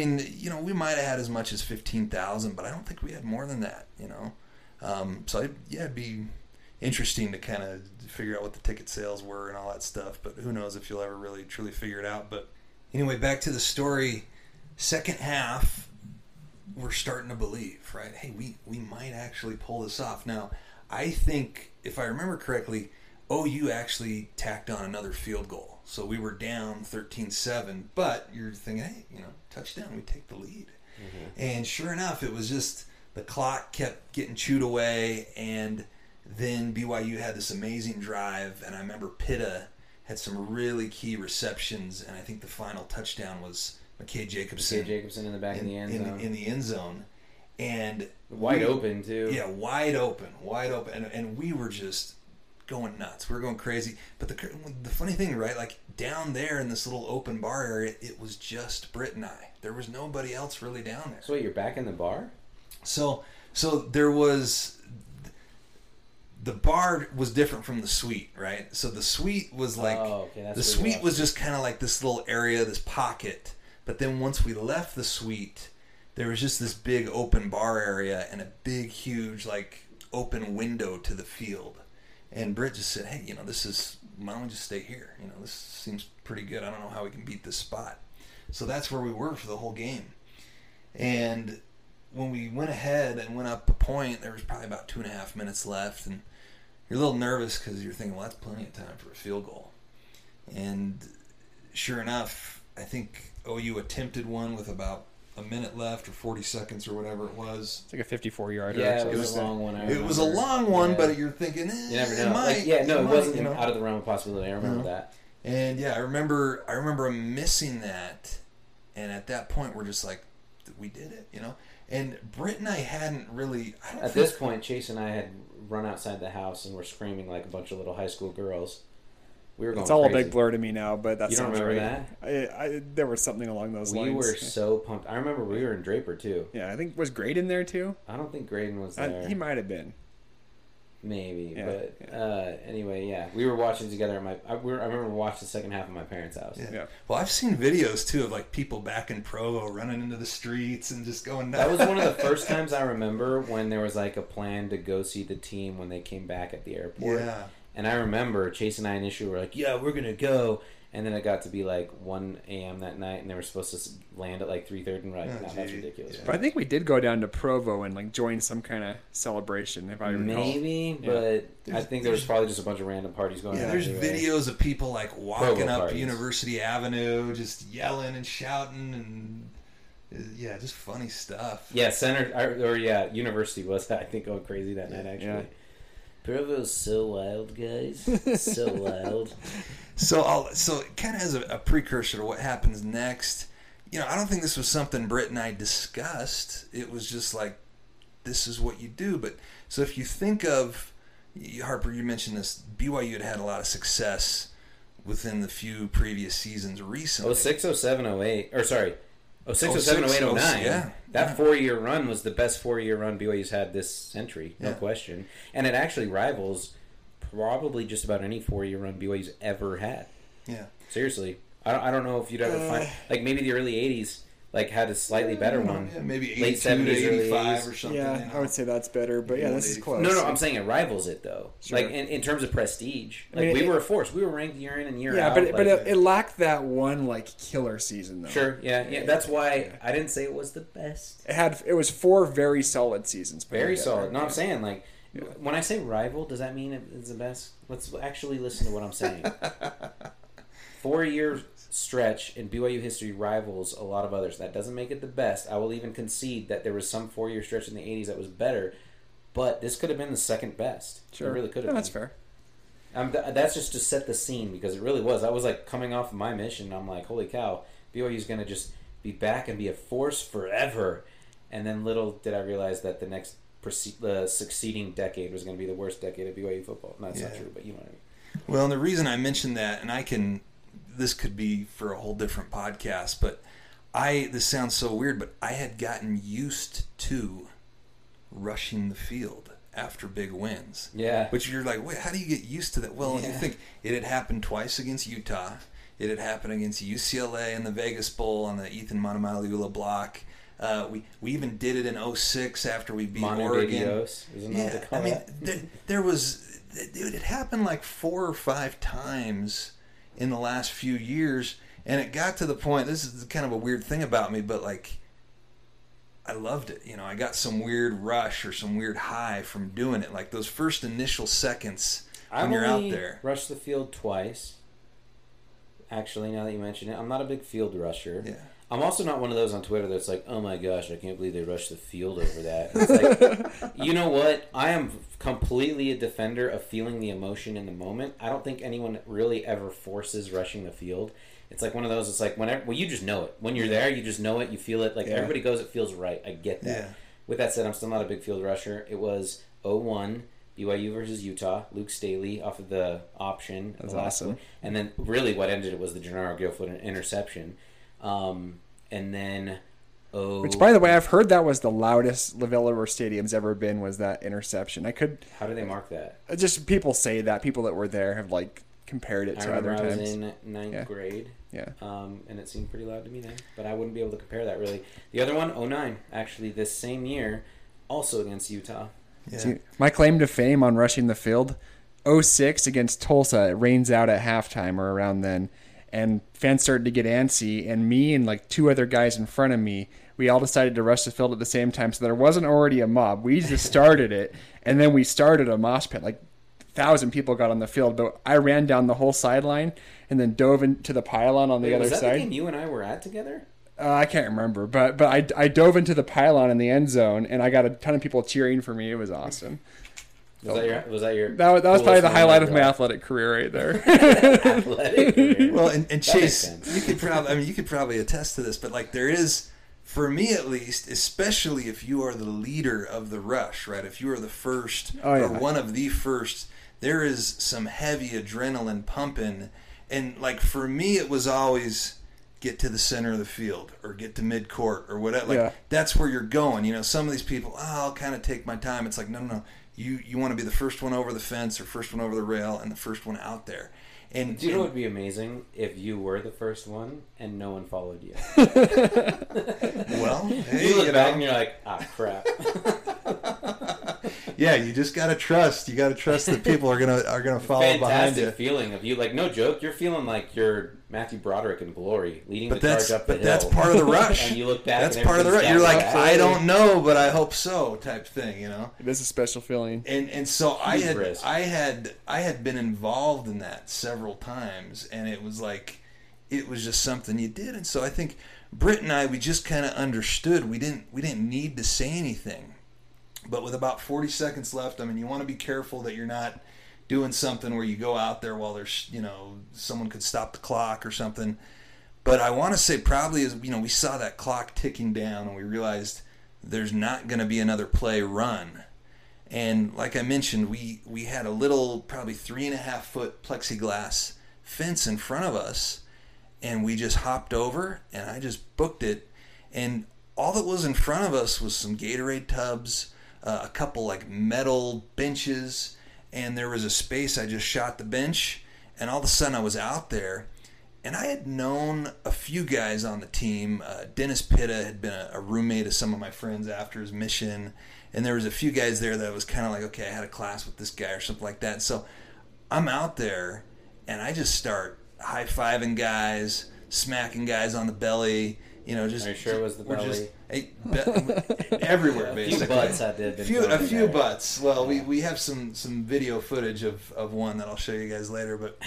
we might have had as much as 15,000, but I don't think we had more than that, it'd be interesting to kind of figure out what the ticket sales were and all that stuff. But who knows if you'll ever really, truly figure it out. But anyway, back to the story. second half, we're starting to believe, right? Hey, we might actually pull this off. Now, I think, if I remember correctly, OU actually tacked on another field goal. So we were down 13-7, but you're thinking, hey, touchdown, we take the lead. Mm-hmm. And sure enough, it was just the clock kept getting chewed away, and then BYU had this amazing drive, and I remember Pitta had some really key receptions, and I think the final touchdown was McKay Jacobson. McKay Jacobson in the back of the end zone. In the end zone. And wide open, too. Yeah, wide open. And we were just going nuts. We were going crazy. But the funny thing, right, like down there in this little open bar area, it was just Britt and I. There was nobody else really down there. So wait, you're back in the bar? So there was... The bar was different from the suite, right? So the suite was like... the suite was just kind of like this little area, this pocket. But then once we left the suite, there was just this big open bar area and a big, huge, like, open window to the field. And Britt just said, hey, why don't we just stay here? This seems pretty good. I don't know how we can beat this spot. So that's where we were for the whole game. And when we went ahead and went up a point, there was probably about 2.5 minutes left, and you're a little nervous because you're thinking, well, that's plenty of time for a field goal. And sure enough, I think OU attempted one with about a minute left or 40 seconds or whatever it was. It's like a 54-yarder. Yeah, it was a long one. It was a long one, but you're thinking, you never know. It wasn't out of the realm of possibility. I remember that. And yeah, I remember missing that, and at that point, we're just like, we did it, And Britt and I hadn't really... At this point, Chase and I had run outside the house and were screaming like a bunch of little high school girls. We were going It's all crazy. a big blur to me now, but that's... You don't remember that? There was something along those lines. We were so pumped. I remember we were in Draper, too. Yeah, I think... Was Graydon there, too? I don't think Graydon was there. He might have been. Maybe, anyway, yeah. We were watching together. I remember watching the second half of my parents' house. Yeah. Well, I've seen videos, too, of like people back in Provo running into the streets and just going nuts. That was one of the first times I remember when there was like a plan to go see the team when they came back at the airport. Yeah. And I remember Chase and I initially were like, yeah, we're going to go. And then it got to be like 1 a.m. that night, and they were supposed to land at like 3:30, and we're like, no, that's ridiculous. But I think we did go down to Provo and like join some kind of celebration, if I recall. Maybe, but I think there was probably just a bunch of random parties going on. Yeah, there's videos of people like walking up University Avenue, just yelling and shouting, and just funny stuff. Yeah, University was, I think, going crazy that night, actually. Yeah. Provo's so wild, guys. So wild. So kind of as a precursor to what happens next, I don't think this was something Britt and I discussed. It was just like, this is what you do. But so if you think of, Harper, you mentioned this, BYU had a lot of success within the few previous seasons recently. 06, 07, 08, or sorry, 06, 07, 08, 09. Yeah. That 4-year run was the best 4-year run BYU's had this century, no question. And it actually rivals probably just about any 4-year run BYU's ever had. Yeah. Seriously. I don't know if you'd ever find... Like, maybe the early 80s had a slightly better one. Yeah, maybe 82 late 70s, to 85 early 80s. Or something. Yeah, I would say that's better. But yeah, this is close. No, I'm saying it rivals it, though. Sure. Like, in terms of prestige. Like, we were a force. We were ranked year in and year out. Yeah, but it lacked that one, killer season, though. Sure, yeah. That's why I didn't say it was the best. It was 4 very solid seasons. Very solid. No, I'm saying, when I say rival, does that mean it's the best? Let's actually listen to what I'm saying. 4-year stretch in BYU history rivals a lot of others. That doesn't make it the best. I will even concede that there was some 4-year stretch in the 80s that was better, but this could have been the second best. Sure. It really could have been. That's fair. That's just to set the scene, because it really was. I was coming off of my mission, and I'm like, holy cow, BYU's going to just be back and be a force forever. And then little did I realize that the next succeeding decade was going to be the worst decade of BYU football. No, that's not true, but you know what I mean. Well, and the reason I mentioned that, and this could be for a whole different podcast, but this sounds so weird, but I had gotten used to rushing the field after big wins. Yeah. Which you're like, wait, how do you get used to that? Well, you think it had happened twice against Utah. It had happened against UCLA in the Vegas Bowl on the Ethan Manamaliula block. We even did it in 06 after we beat Oregon. There was, it had happened 4 or 5 times in the last few years, And it got to the point, this is kind of a weird thing about me, but like, I loved it. I got some weird rush or some weird high from doing it. Like those first initial seconds when you're out there. Rushed the field twice. Actually, now that you mention it, I'm not a big field rusher. Yeah. I'm also not one of those on Twitter that's like, oh my gosh, I can't believe they rushed the field over that. It's like, you know what? I am completely a defender of feeling the emotion in the moment. I don't think anyone really ever forces rushing the field. It's like one of those, it's like whenever, you just know it. When you're there, you just know it, you feel it. Like everybody goes, it feels right. I get that. Yeah. With that said, I'm still not a big field rusher. It was 0-1. BYU versus Utah. Luke Staley off of the option. That's awesome. And then really what ended it was the Gennaro Gilfoot interception. And then... Which, by the way, I've heard that was the loudest LaVell Stadium's ever been, was that interception. How do they mark that? Just people say that. People that were there have, like, compared it to other times. I was in ninth grade. Yeah. And it seemed pretty loud to me then. But I wouldn't be able to compare that, really. The other one, 09, actually, this same year, also against Utah. Yeah. See, my claim to fame on rushing the field, 06 against Tulsa, it rains out at halftime or around then, and fans started to get antsy, and me and like two other guys in front of me, we all decided to rush the field at the same time, so there wasn't already a mob. We just started it, and then we started a mosh pit. Like 1,000 people got on the field, but I ran down the whole sideline and then dove into the pylon on the other side. Was that the game you and I were at together? I can't remember, but I dove into the pylon in the end zone, and I got a ton of people cheering for me. It was awesome. Was that your? That was probably the highlight of my athletic career right there. Athletic career. Well, and Chase, you could probably attest to this, but like there is, for me at least, especially if you are the leader of the rush, right? If you are the first or one of the first, there is some heavy adrenaline pumping, and like for me, it was always get to the center of the field or get to midcourt or whatever. Like that's where you're going. Some of these people, I'll kind of take my time. It's like, no. You want to be the first one over the fence or first one over the rail and the first one out there. And do you know what would be amazing if you were the first one and no one followed you? Well, hey, you look back and you're like, crap. Yeah, you just gotta trust. You gotta trust that people are gonna follow behind you. Fantastic feeling of you, like no joke. You're feeling like you're Matthew Broderick in Glory, leading the charge up the hill. But that's part of the rush. And you look back. That's part of the rush. You're like, I don't know, but I hope so, type thing. It is a special feeling. And so I had been involved in that several times, and it was like, it was just something you did. And so I think Britt and I, we just kind of understood. We didn't need to say anything. But with about 40 seconds left, I mean, you want to be careful that you're not doing something where you go out there while there's, someone could stop the clock or something. But I want to say probably as, we saw that clock ticking down and we realized there's not going to be another play run. And like I mentioned, we had a little, probably 3.5 foot plexiglass fence in front of us, and we just hopped over and I just booked it. And all that was in front of us was some Gatorade tubs, a couple like metal benches, and there was a space. I just shot the bench, and all of a sudden I was out there, and I had known a few guys on the team. Dennis Pitta had been a roommate of some of my friends after his mission, and there was a few guys there that was kind of like, okay, I had a class with this guy or something like that. So I'm out there, and I just start high-fiving guys, smacking guys on the belly. Are you sure it was the belly? Everywhere, basically. A few butts had to have been a few butts. Well, we have some video footage of one that I'll show you guys later. But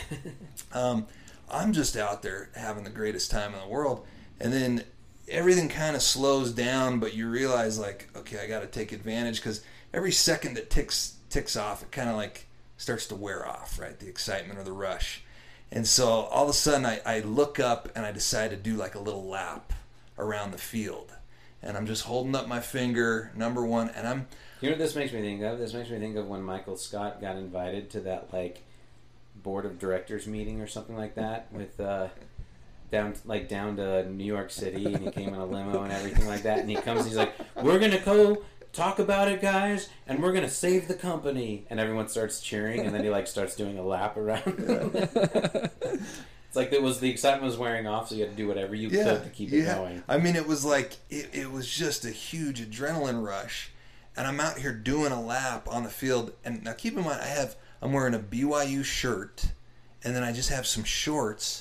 I'm just out there having the greatest time in the world. And then everything kind of slows down, but you realize, like, okay, I got to take advantage, because every second that ticks off, it kind of like starts to wear off, right? The excitement or the rush. And so all of a sudden I look up and I decide to do like a little lap around the field, and I'm just holding up my finger, number one, and I'm... You know what this makes me think of? This makes me think of when Michael Scott got invited to that like board of directors meeting or something like that with down to New York City, and he came in a limo and everything like that, and he comes and he's like, we're gonna go talk about it, guys, and we're gonna save the company, and everyone starts cheering, and then he like starts doing a lap around. It's like the excitement was wearing off, so you had to do whatever you could to keep it going. I mean, it was like it was just a huge adrenaline rush, and I'm out here doing a lap on the field. And now keep in mind, I'm wearing a BYU shirt, and then I just have some shorts,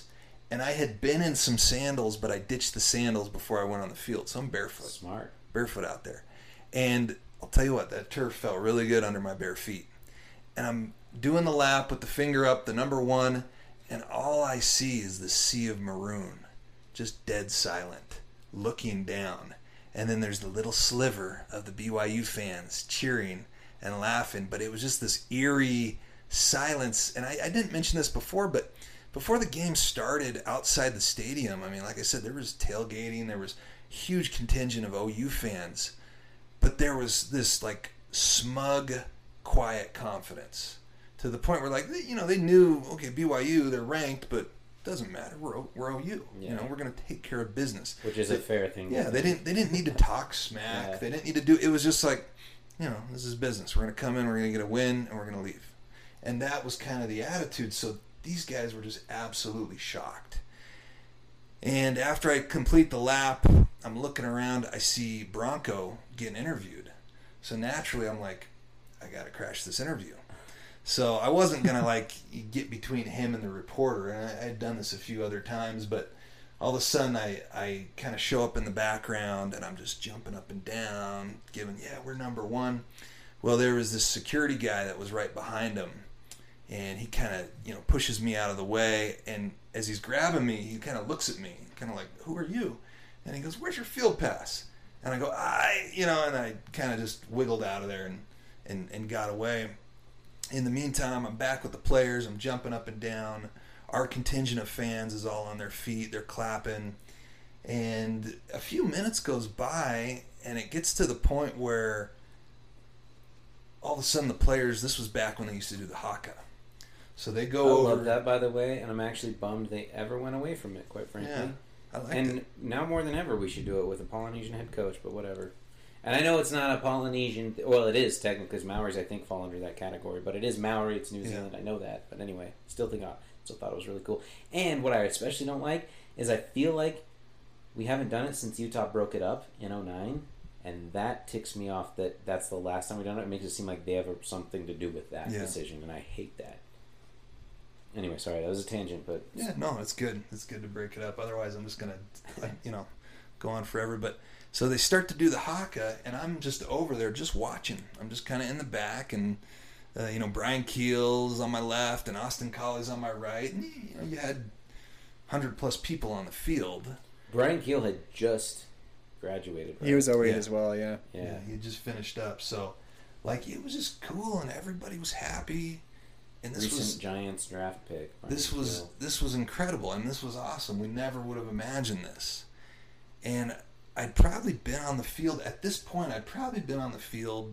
And I had been in some sandals, but I ditched the sandals before I went on the field. So I'm barefoot. Smart. Barefoot out there. And I'll tell you what, that turf felt really good under my bare feet. And I'm doing the lap with the finger up, the number 1, and all I see is the sea of maroon, just dead silent, looking down. And then there's the little sliver of the BYU fans cheering and laughing, but it was just this eerie silence. And I didn't mention this before, but before the game started outside the stadium, I mean, like I said, there was tailgating, there was huge contingent of OU fans, but there was this like smug, quiet confidence to the point where, like, you know, they knew, okay, BYU, they're ranked, but doesn't matter. We're OU. Yeah. You know, we're going to take care of business, which is a fair thing. Yeah, they didn't need to talk smack. Yeah. They didn't need to do. It was just like, you know, this is business. We're going to come in, we're going to get a win, and we're going to leave. And that was kind of the attitude. So these guys were just absolutely shocked. And after I complete the lap, I'm looking around. I see Bronco getting interviewed. So naturally, I'm like, I got to crash this interview. So I wasn't going to like get between him and the reporter. And I had done this a few other times, but all of a sudden I kind of show up in the background and I'm just jumping up and down, giving, yeah, we're number 1. Well, there was this security guy that was right behind him. And he kind of, you know, pushes me out of the way. And as he's grabbing me, he kind of looks at me, kind of like, who are you? And he goes, where's your field pass? And I go, and I kind of just wiggled out of there and got away. In the meantime, I'm back with the players. I'm jumping up and down. Our contingent of fans is all on their feet. They're clapping. And a few minutes goes by, and it gets to the point where all of a sudden the players, this was back when they used to do the haka. So they go over. I love that, by the way, and I'm actually bummed they ever went away from it, quite frankly. Yeah, I like and it. Now more than ever, we should do it with a Polynesian head coach, but whatever. And I know it's not a Polynesian... Well, it is, technically, because Maoris, I think, fall under that category. But it is Maori, it's New Zealand, I know that. But anyway, still thought it was really cool. And what I especially don't like is I feel like we haven't done it since Utah broke it up in 2009. And that ticks me off that that's the last time we've done it. It makes it seem like they have something to do with that decision. And I hate that. Anyway, sorry, that was a tangent, but... Yeah, no, it's good. It's good to break it up. Otherwise, I'm just going to, go on forever. But... So they start to do the haka, and I'm just over there just watching. I'm just kind of in the back, and, Brian Keel's on my left, and Austin Colley's on my right. And, you had 100-plus people on the field. Brian Keel had just graduated, right? He was 08 as well, yeah. Yeah, he just finished up. So, it was just cool, and everybody was happy. And this was Giants draft pick. This was incredible, and this was awesome. We never would have imagined this. And I'd probably been on the field, at this point, 8-10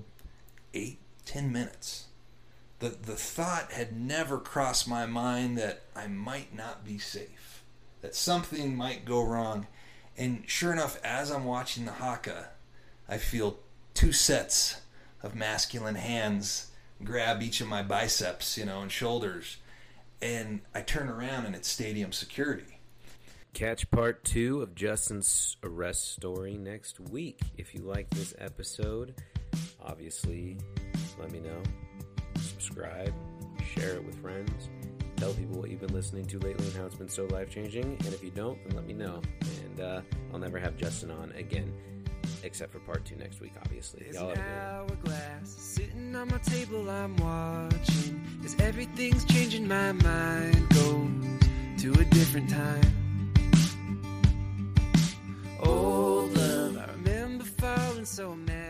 minutes. The thought had never crossed my mind that I might not be safe, that something might go wrong. And sure enough, as I'm watching the haka, I feel 2 sets of masculine hands grab each of my biceps, and shoulders. And I turn around and it's stadium security. Catch part 2 of Justin's arrest story next week. If you like this episode, obviously, let me know. Subscribe, share it with friends, tell people what you've been listening to lately and how it's been so life-changing. And if you don't, then let me know. And I'll never have Justin on again, except for part 2 next week, obviously. There's an hourglass sitting on my table, I'm watching as everything's changing, my mind goes to a different time. Old love, I remember falling so mad.